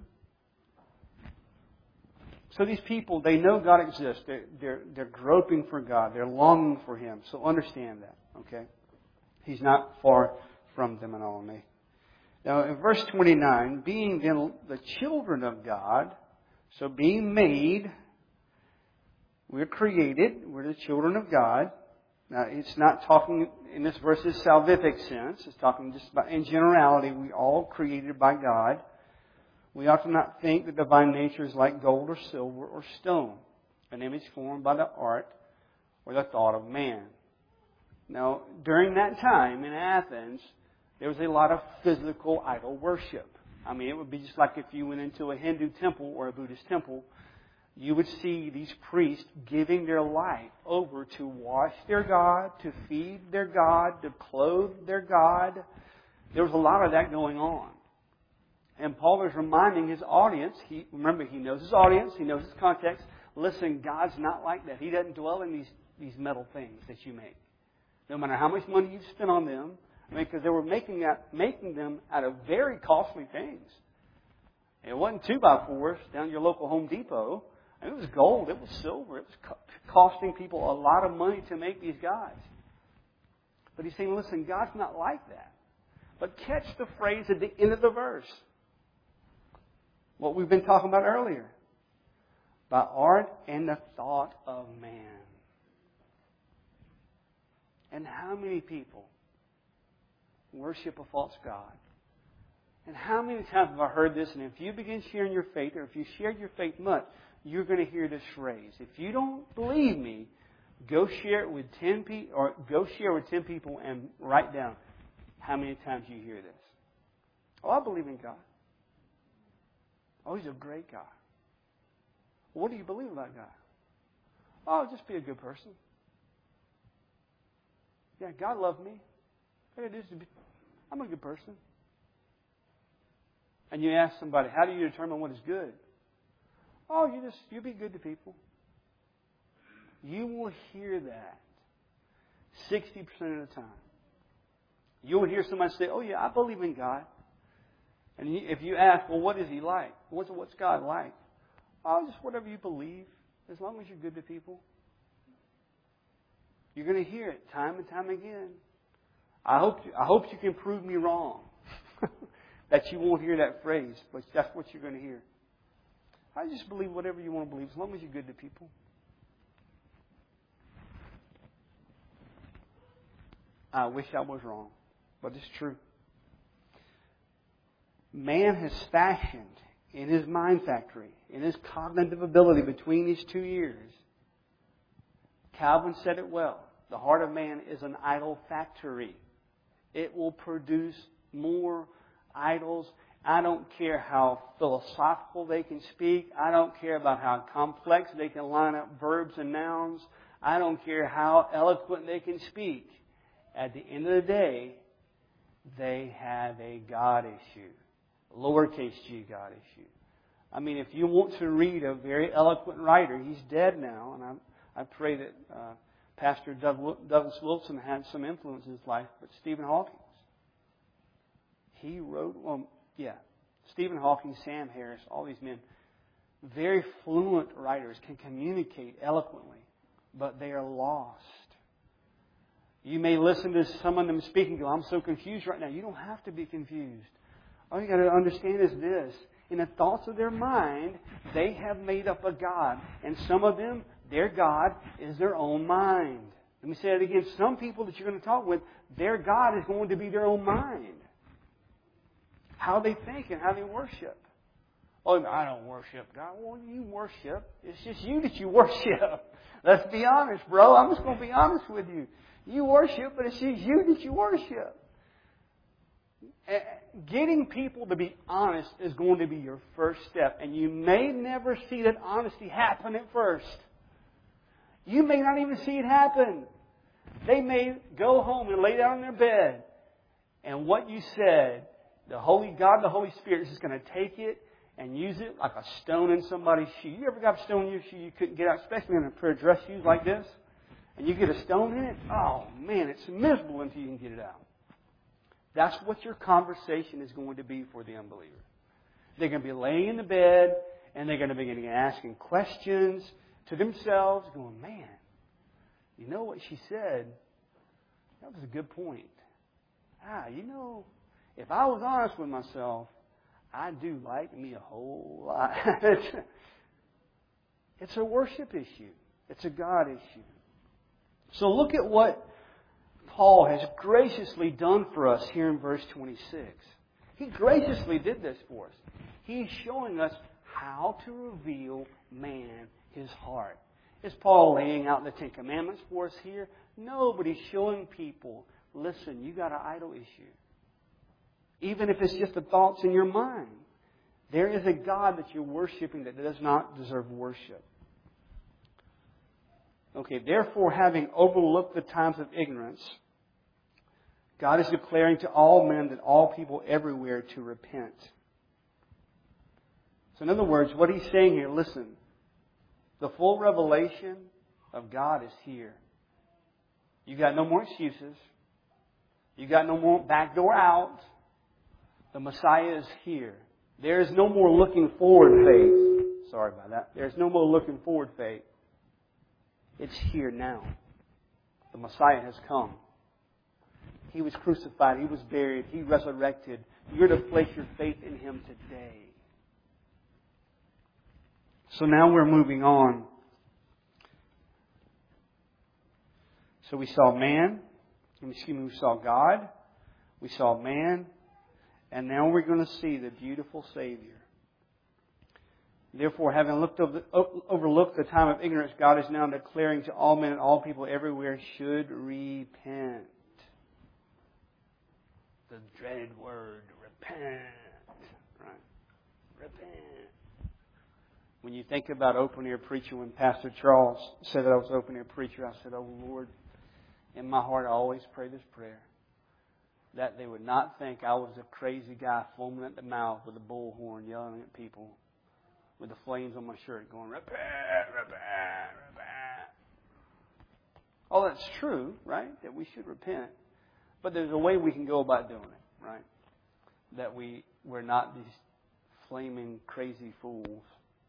So these people, they know God exists. They're, they're, they're groping for God. They're longing for Him. So understand that, okay? He's not far from them in all me. Now in verse twenty-nine, being then the children of God, so being made, we're created, we're the children of God. Now, it's not talking in this verse's salvific sense. It's talking just about in generality. We all created by God. We ought to not think the divine nature is like gold or silver or stone, an image formed by the art or the thought of man. Now, during that time in Athens, there was a lot of physical idol worship. I mean, it would be just like if you went into a Hindu temple or a Buddhist temple. You would see these priests giving their life over to wash their God, to feed their God, to clothe their God. There was a lot of that going on. And Paul is reminding his audience, he, remember he knows his audience, he knows his context. Listen, God's not like that. He doesn't dwell in these, these metal things that you make. No matter how much money you've spent on them, I mean, because they were making, that, making them out of very costly things. It wasn't two by fours down at your local Home Depot. It was gold. It was silver. It was costing people a lot of money to make these gods. But he's saying, listen, God's not like that. But catch the phrase at the end of the verse. What we've been talking about earlier. By art and the thought of man. And how many people worship a false god? And how many times have I heard this? And if you begin sharing your faith, or if you share your faith much, you're going to hear this phrase. If you don't believe me, go share it with ten people, or go share with ten people and write down how many times you hear this. Oh, I believe in God. Oh, He's a great God. Well, what do you believe about God? Oh, just be a good person. Yeah, God loved me. All I gotta do is be, I'm a good person. And you ask somebody, how do you determine what is good? Oh, you just, you be good to people. You will hear that sixty percent of the time. You'll hear somebody say, oh yeah, I believe in God. And if you ask, well, what is He like? What's, what's God like? Oh, just whatever you believe, as long as you're good to people. You're going to hear it time and time again. I hope you, I hope you can prove me wrong. That you won't hear that phrase, but that's what you're going to hear. I just believe whatever you want to believe, as long as you're good to people. I wish I was wrong, but it's true. Man has fashioned in his mind factory, in his cognitive ability between these two ears. Calvin said it well. The heart of man is an idol factory. It will produce more idols. I don't care how philosophical they can speak. I don't care about how complex they can line up verbs and nouns. I don't care how eloquent they can speak. At the end of the day, they have a God issue. Lowercase g God issue. I mean, if you want to read a very eloquent writer, he's dead now, and I, I pray that uh, Pastor Doug, Douglas Wilson had some influence in his life, but Stephen Hawking. He wrote, well, yeah, Stephen Hawking, Sam Harris, all these men, very fluent writers, can communicate eloquently, but they are lost. You may listen to some of them speaking and go, I'm so confused right now. You don't have to be confused. All you got to understand is this. In the thoughts of their mind, they have made up a God. And some of them, their God is their own mind. Let me say it again. Some people that you're going to talk with, their God is going to be their own mind. How they think and how they worship. Oh, I don't worship God. Well, you worship. It's just you that you worship. Let's be honest, bro. I'm just going to be honest with you. You worship, but it's just you that you worship. Getting people to be honest is going to be your first step. And you may never see that honesty happen at first. You may not even see it happen. They may go home and lay down in their bed. And what you said, the Holy God, the Holy Spirit is just going to take it and use it like a stone in somebody's shoe. You ever got a stone in your shoe you couldn't get out, especially in a pair of dress shoes like this? And you get a stone in it? Oh, man, it's miserable until you can get it out. That's what your conversation is going to be for the unbeliever. They're going to be laying in the bed, and they're going to begin asking questions to themselves, going, man, you know what she said? That was a good point. Ah, you know, if I was honest with myself, I do like me a whole lot. It's a worship issue. It's a God issue. So look at what Paul has graciously done for us here in verse twenty-six. He graciously did this for us. He's showing us how to reveal man his heart. Is Paul laying out the Ten Commandments for us here? No, but he's showing people, listen, you got an idol issue. Even if it's just the thoughts in your mind. There is a God that you're worshiping that does not deserve worship. Okay, therefore, having overlooked the times of ignorance, God is declaring to all men that all people everywhere to repent. So in other words, what he's saying here, listen, the full revelation of God is here. You got no more excuses. You got no more backdoor out. The Messiah is here. There is no more looking forward faith. Sorry about that. There's no more looking forward faith. It's here now. The Messiah has come. He was crucified. He was buried. He resurrected. You're to place your faith in Him today. So now we're moving on. So we saw man. Excuse me, we saw God. We saw man. And now we're going to see the beautiful Savior. Therefore, having looked over, overlooked the time of ignorance, God is now declaring to all men and all people everywhere should repent. The dreaded word, repent. Right? Repent. When you think about open-air preaching, when Pastor Charles said that I was open-air preacher, I said, oh Lord, in my heart I always pray this prayer. that they would not think I was a crazy guy foaming at the mouth with a bullhorn yelling at people with the flames on my shirt going, repent, repent, repent. Oh, that's true, right? That we should repent. But there's a way we can go about doing it, right? That we, we're not these flaming crazy fools.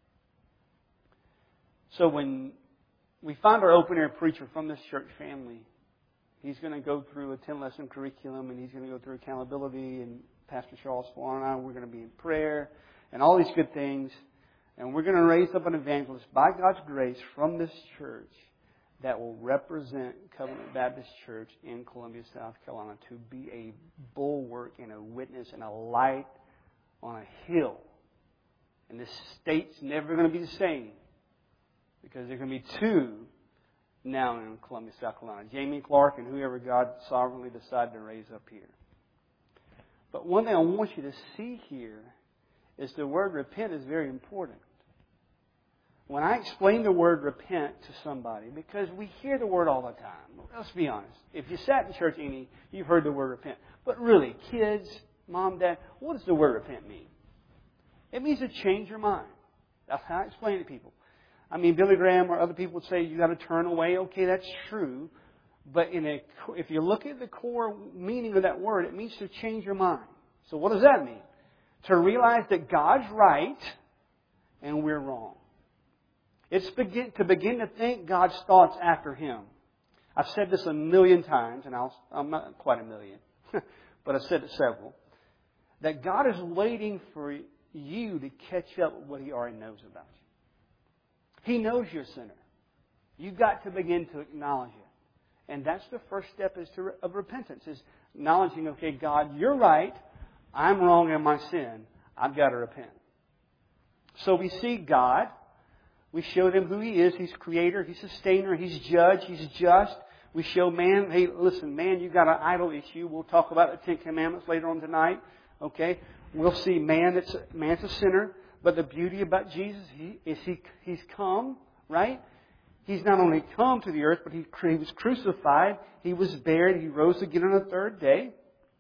So when we find our open-air preacher from this church family, he's going to go through a ten-lesson curriculum, and he's going to go through accountability, and Pastor Charles Swan and I, we're going to be in prayer, and all these good things. And we're going to raise up an evangelist by God's grace from this church that will represent Covenant Baptist Church in Columbia, South Carolina, to be a bulwark and a witness and a light on a hill. And this state's never going to be the same, because there are going to be two now in Columbia, South Carolina. Jamie Clark and whoever God sovereignly decided to raise up here. But one thing I want you to see here is the word repent is very important. When I explain the word repent to somebody, because we hear the word all the time. Let's be honest. If you sat in church any, you've heard the word repent. But really, kids, mom, dad, what does the word repent mean? It means to change your mind. That's how I explain it to people. I mean, Billy Graham or other people would say you got to turn away. Okay, that's true. But in a, if you look at the core meaning of that word, it means to change your mind. So what does that mean? To realize that God's right and we're wrong. It's begin, to begin to think God's thoughts after Him. I've said this a million times, and I'll, I'm not quite a million, but I've said it several. That God is waiting for you to catch up with what He already knows about you. He knows you're a sinner. You've got to begin to acknowledge it. And that's the first step is to, of repentance, is acknowledging, okay, God, you're right. I'm wrong in my sin. I've got to repent. So we see God. We show Him who He is. He's Creator. He's Sustainer. He's Judge. He's just. We show man, hey, listen, man, you've got an idol issue. We'll talk about the Ten Commandments later on tonight. Okay? We'll see man that's man's a sinner. But the beauty about Jesus he, is he He's come, right? He's not only come to the earth, but He, he was crucified. He was buried. He rose again on the third day.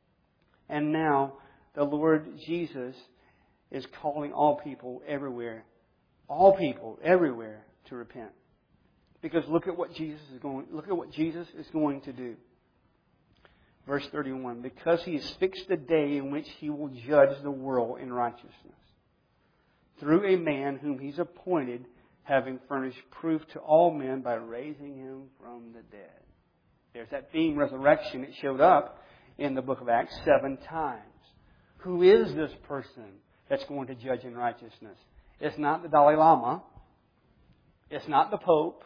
And now the Lord Jesus is calling all people everywhere. All people everywhere to repent. Because look at what Jesus is going look at what Jesus is going to do. Verse thirty-one, because He has fixed the day in which He will judge the world in righteousness, through a man whom He's appointed, having furnished proof to all men by raising Him from the dead. There's that theme, resurrection. It showed up in the book of Acts seven times. Who is this person that's going to judge in righteousness? It's not the Dalai Lama. It's not the Pope.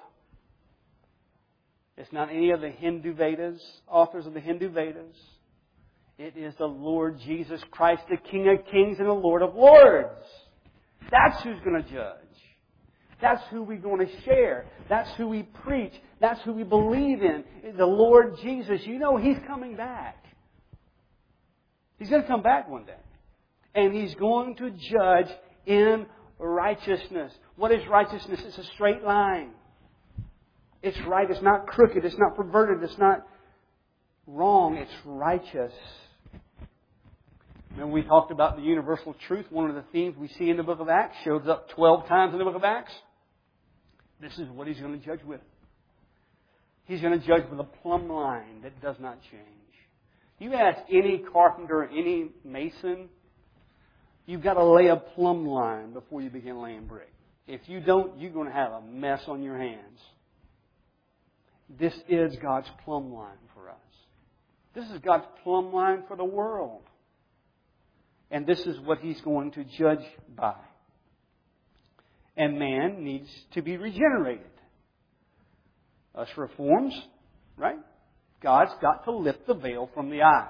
It's not any of the Hindu Vedas, authors of the Hindu Vedas. It is the Lord Jesus Christ, the King of Kings and the Lord of Lords. That's who's going to judge. That's who we're going to share. That's who we preach. That's who we believe in. The Lord Jesus. You know He's coming back. He's going to come back one day. And He's going to judge in righteousness. What is righteousness? It's a straight line. It's right. It's not crooked. It's not perverted. It's not wrong. It's righteous. Remember we talked about the universal truth. One of the themes we see in the book of Acts shows up twelve times in the book of Acts. This is what He's going to judge with. He's going to judge with a plumb line that does not change. You ask any carpenter, any mason, you've got to lay a plumb line before you begin laying brick. If you don't, you're going to have a mess on your hands. This is God's plumb line for us. This is God's plumb line for the world. And this is what He's going to judge by. And man needs to be regenerated. Us reforms, right? God's got to lift the veil from the eyes.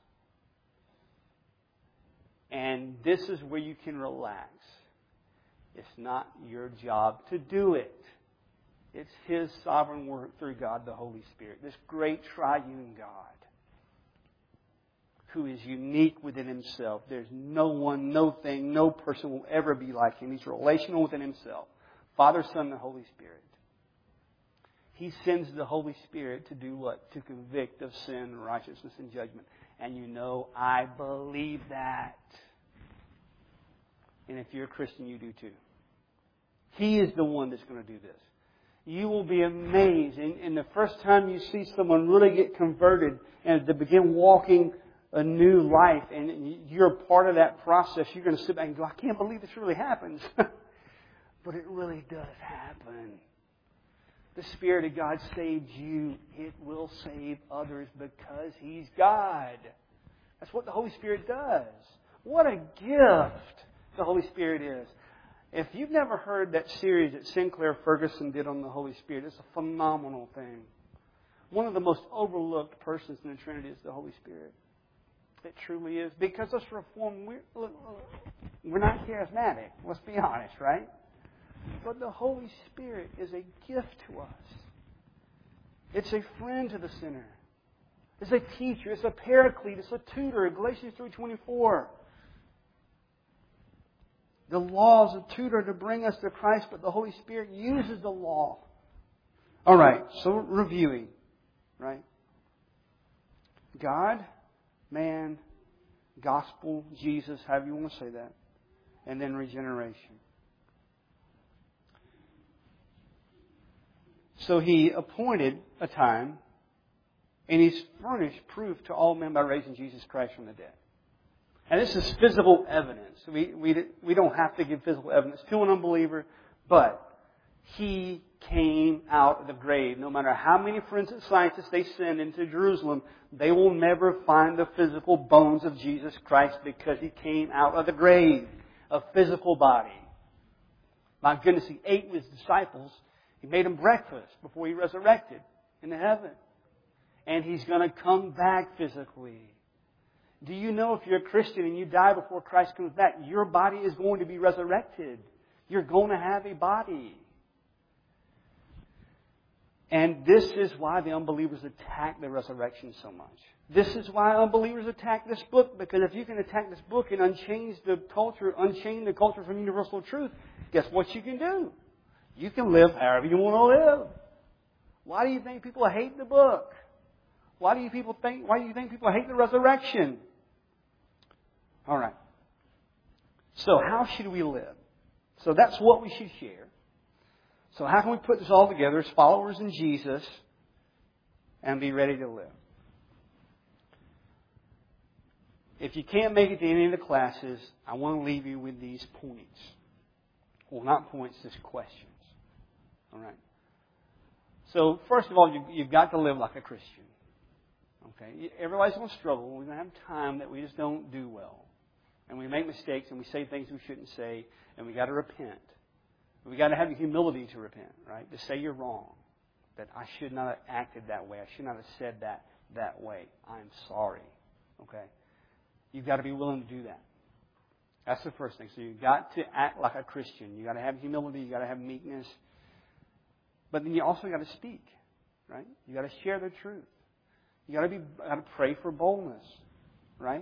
And this is where you can relax. It's not your job to do it. It's His sovereign work through God the Holy Spirit. This great triune God who is unique within Himself. There's no one, no thing, no person will ever be like Him. He's relational within Himself. Father, Son, and the Holy Spirit. He sends the Holy Spirit to do what? To convict of sin, righteousness, and judgment. And you know, I believe that. And if you're a Christian, you do too. He is the one that's going to do this. You will be amazed. And, and the first time you see someone really get converted and to begin walking a new life, and you're a part of that process, you're going to sit back and go, I can't believe this really happens. But it really does happen. The Spirit of God saved you. It will save others because He's God. That's what the Holy Spirit does. What a gift the Holy Spirit is. If you've never heard that series that Sinclair Ferguson did on the Holy Spirit, it's a phenomenal thing. One of the most overlooked persons in the Trinity is the Holy Spirit. It truly is. Because us Reformed, we're, we're not charismatic. Let's be honest, right? But the Holy Spirit is a gift to us. It's a friend to the sinner. It's a teacher. It's a paraclete. It's a tutor. Galatians three twenty-four. The law is a tutor to bring us to Christ, but the Holy Spirit uses the law. All right, so reviewing, right? God, man, gospel, Jesus, however you want to say that, and then regeneration. So He appointed a time, and He's furnished proof to all men by raising Jesus Christ from the dead. And this is physical evidence. We, we, we don't have to give physical evidence to an unbeliever, but He came out of the grave. No matter how many forensic scientists they send into Jerusalem, they will never find the physical bones of Jesus Christ because He came out of the grave, a physical body. My goodness, He ate with His disciples. He made them breakfast before He resurrected into heaven. And He's going to come back physically. Do you know if you're a Christian and you die before Christ comes back, your body is going to be resurrected. You're going to have a body. And this is why the unbelievers attack the resurrection so much. This is why unbelievers attack this book, because if you can attack this book and unchange the culture, unchain the culture from universal truth, guess what you can do? You can live however you want to live. Why do you think people hate the book? Why do you people think? Why do you think people hate the resurrection? All right. So how should we live? So that's what we should share. So how can we put this all together as followers in Jesus and be ready to live? If you can't make it to any of the classes, I want to leave you with these points. Well, not points, just questions. All right. So first of all, you, you've got to live like a Christian. Okay. Everybody's going to struggle. We're going to have time that we just don't do well. And we make mistakes and we say things we shouldn't say. And we got to repent. We got to have the humility to repent, right? To say you're wrong. That I should not have acted that way. I should not have said that that way. I'm sorry. Okay. You've got to be willing to do that. That's the first thing. So you've got to act like a Christian. You've got to have humility. You've got to have meekness. But then you also got to speak, right? You've got to share the truth. You've got to, be, got to pray for boldness, right?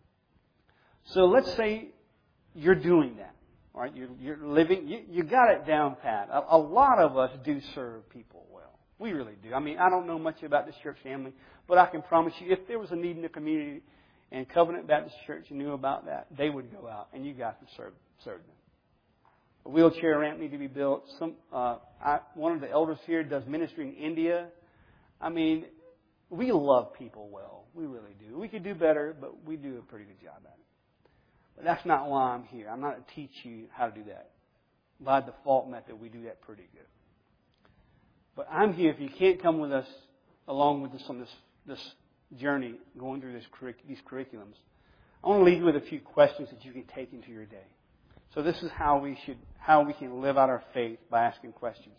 So let's say you're doing that, all right? You're, you're living, you, you got it down pat. A, a lot of us do serve people well. We really do. I mean, I don't know much about this church family, but I can promise you if there was a need in the community and Covenant Baptist Church knew about that, they would go out and you guys would serve, serve them. A wheelchair ramp need to be built. Some uh, I, one of the elders here does ministry in India. I mean, we love people well. We really do. We could do better, but we do a pretty good job at it. But that's not why I'm here. I'm not to teach you how to do that. By default method, we do that pretty good. But I'm here if you can't come with us along with us on this, this journey going through this curric- these curriculums. I want to leave you with a few questions that you can take into your day. So this is how we should, how we can live out our faith by asking questions.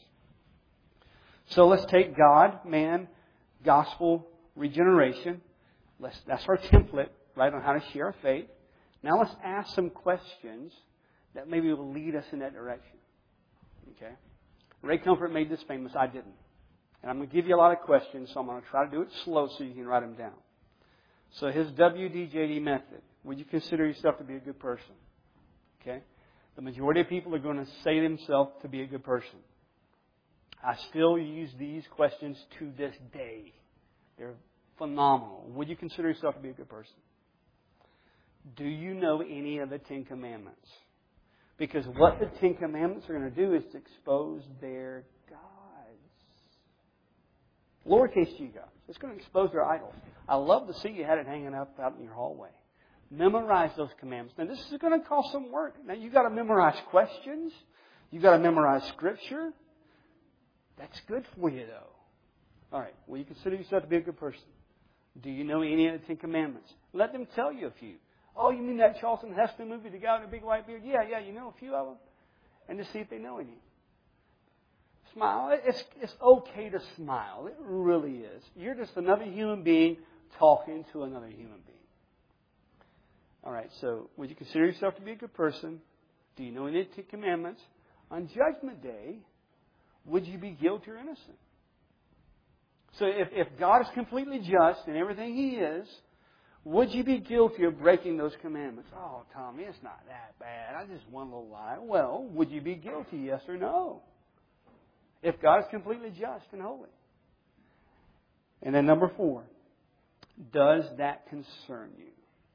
So let's take God, man, gospel, regeneration. Let's, that's our template, right, on how to share our faith. Now let's ask some questions that maybe will lead us in that direction. Okay? Ray Comfort made this famous. I didn't. And I'm going to give you a lot of questions, so I'm going to try to do it slow so you can write them down. So his W D J D method. Would you consider yourself to be a good person? Okay? The majority of people are going to say themselves to be a good person. I still use these questions to this day. They're phenomenal. Would you consider yourself to be a good person? Do you know any of the Ten Commandments? Because what the Ten Commandments are going to do is to expose their gods. Lowercase g gods. It's going to expose their idols. I love to see you had it hanging up out in your hallway. Memorize those commandments. Now, this is going to cost some work. Now, you've got to memorize questions. You've got to memorize Scripture. That's good for you, though. All right. Will you consider yourself to be a good person? Do you know any of the Ten Commandments? Let them tell you a few. Oh, you mean that Charlton Heston movie, the guy with the big white beard? Yeah, yeah, you know a few of them. And to see if they know any. Smile. It's, it's okay to smile. It really is. You're just another human being talking to another human being. All right, so would you consider yourself to be a good person? Do you know any of the Ten Commandments? On Judgment Day, would you be guilty or innocent? So if, if God is completely just in everything He is, would you be guilty of breaking those commandments? Oh, Tommy, it's not that bad. I just one little lie. Well, would you be guilty, yes or no? If God is completely just and holy. And then number four, does that concern you?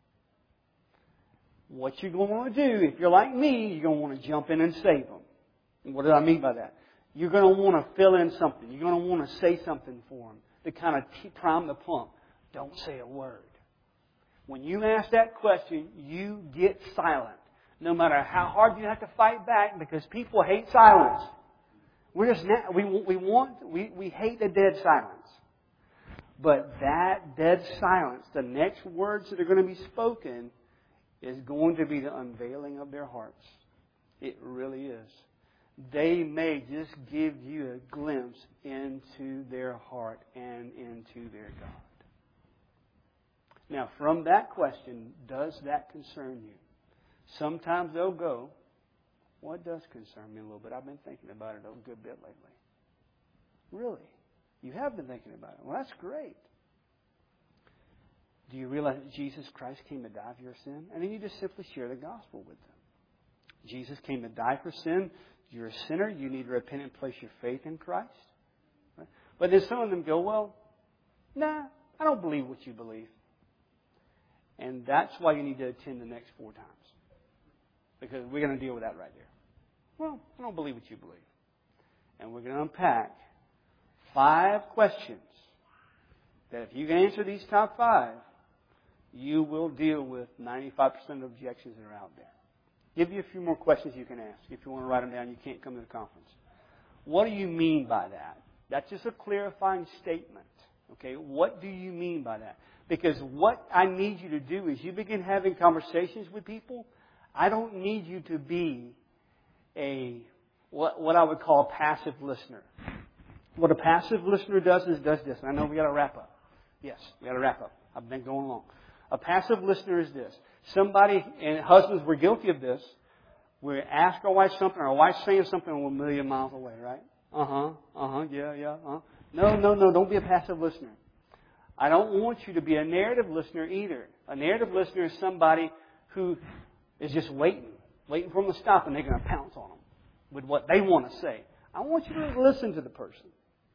What you're going to want to do, if you're like me, you're going to want to jump in and save them. And what do I mean by that? You're going to want to fill in something. You're going to want to say something for them to kind of prime the pump. Don't say a word. When you ask that question, you get silent. No matter how hard you have to fight back, because people hate silence. We're just not, we we want we we hate the dead silence. But that dead silence, the next words that are going to be spoken, is going to be the unveiling of their hearts. It really is. They may just give you a glimpse into their heart and into their God. Now, from that question, does that concern you? Sometimes they'll go, what does concern me a little bit? I've been thinking about it a good bit lately. Really? You have been thinking about it. Well, that's great. Do you realize that Jesus Christ came to die for your sin? And then you just simply share the gospel with them. Jesus came to die for sin. You're a sinner. You need to repent and place your faith in Christ. Right? But then some of them go, well, nah, I don't believe what you believe. And that's why you need to attend the next four times. Because we're going to deal with that right there. Well, I don't believe what you believe. And we're going to unpack five questions that if you can answer these top five, you will deal with ninety-five percent of objections that are out there. Give you a few more questions you can ask. If you want to write them down, you can't come to the conference. What do you mean by that? That's just a clarifying statement. Okay, what do you mean by that? Because what I need you to do is you begin having conversations with people. I don't need you to be a what, what I would call a passive listener. What a passive listener does is does this. And I know we got to wrap up. Yes, we got to wrap up. I've been going along. A passive listener is this. Somebody, and husbands, we're guilty of this. We ask our wife something, our wife's saying something a million miles away, right? Uh-huh, uh-huh, yeah, yeah, uh-huh. No, no, no, don't be a passive listener. I don't want you to be a narrative listener either. A narrative listener is somebody who is just waiting, waiting for them to stop, and they're going to pounce on them with what they want to say. I want you to listen to the person.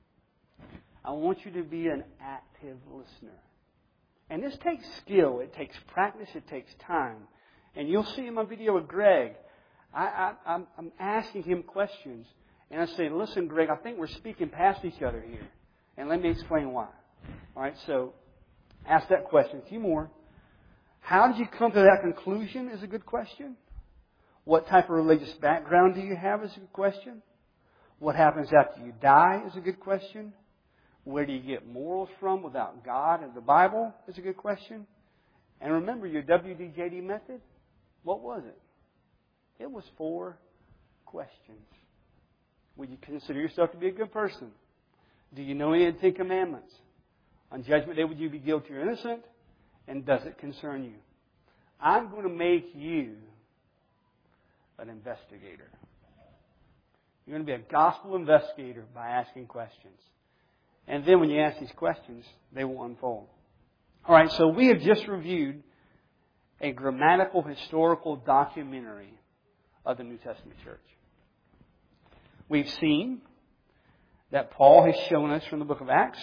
I want you to be an active listener. And this takes skill. It takes practice. It takes time. And you'll see in my video with Greg, I, I, I'm, I'm asking him questions. And I say, listen, Greg, I think we're speaking past each other here. And let me explain why. All right, so ask that question. A few more. How did you come to that conclusion is a good question. What type of religious background do you have is a good question. What happens after you die is a good question. Where do you get morals from without God and the Bible is a good question. And remember your W D J D method? What was it? It was four questions. Would you consider yourself to be a good person? Do you know any of the Ten Commandments? On Judgment Day, would you be guilty or innocent? And does it concern you? I'm going to make you an investigator. You're going to be a gospel investigator by asking questions. And then when you ask these questions, they will unfold. All right, so we have just reviewed a grammatical, historical documentary of the New Testament church. We've seen that Paul has shown us from the book of Acts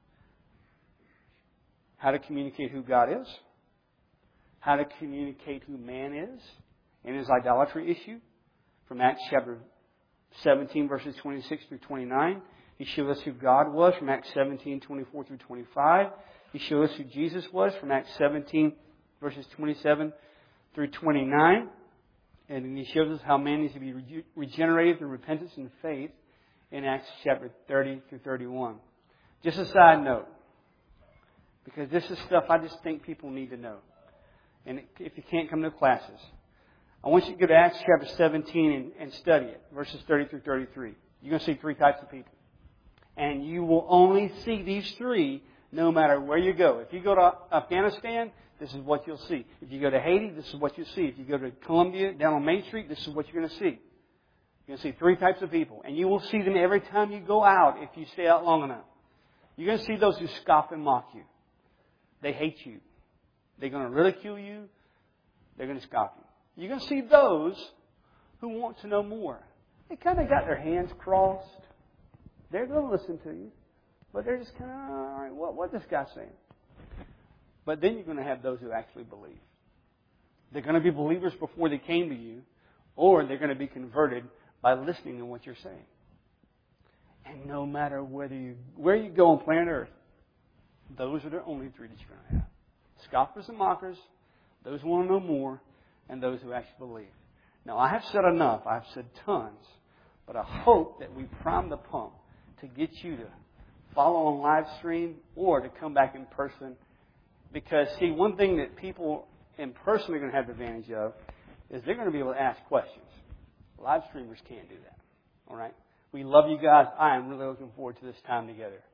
how to communicate who God is, how to communicate who man is in his idolatry issue from Acts chapter seventeen, verses twenty-six through twenty-nine. He showed us who God was from Acts seventeen, twenty-four through twenty-five. He showed us who Jesus was from Acts seventeen, verses twenty-seven through twenty-nine. And then he shows us how man needs to be re- regenerated through repentance and faith in Acts chapter thirty through thirty-one. Just a side note, because this is stuff I just think people need to know. And if you can't come to classes, I want you to go to Acts chapter seventeen and, and study it, verses thirty through thirty-three. You're going to see three types of people. And you will only see these three no matter where you go. If you go to Afghanistan, this is what you'll see. If you go to Haiti, this is what you'll see. If you go to Colombia, down on Main Street, this is what you're going to see. You're going to see three types of people. And you will see them every time you go out if you stay out long enough. You're going to see those who scoff and mock you. They hate you. They're going to ridicule you. They're going to scoff you. You're going to see those who want to know more. They kind of got their hands crossed. They're going to listen to you. But they're just kind of, all right, what, what's this guy saying? But then you're going to have those who actually believe. They're going to be believers before they came to you, or they're going to be converted by listening to what you're saying. And no matter whether you where you go on planet Earth, those are the only three that you're going to have. Scoffers and mockers, those who want to know more, and those who actually believe. Now, I have said enough. I've said tons. But I hope that we prime the pump to get you to follow on live stream or to come back in person. Because, see, one thing that people in person are going to have the advantage of is they're going to be able to ask questions. Live streamers can't do that. All right? We love you guys. I am really looking forward to this time together.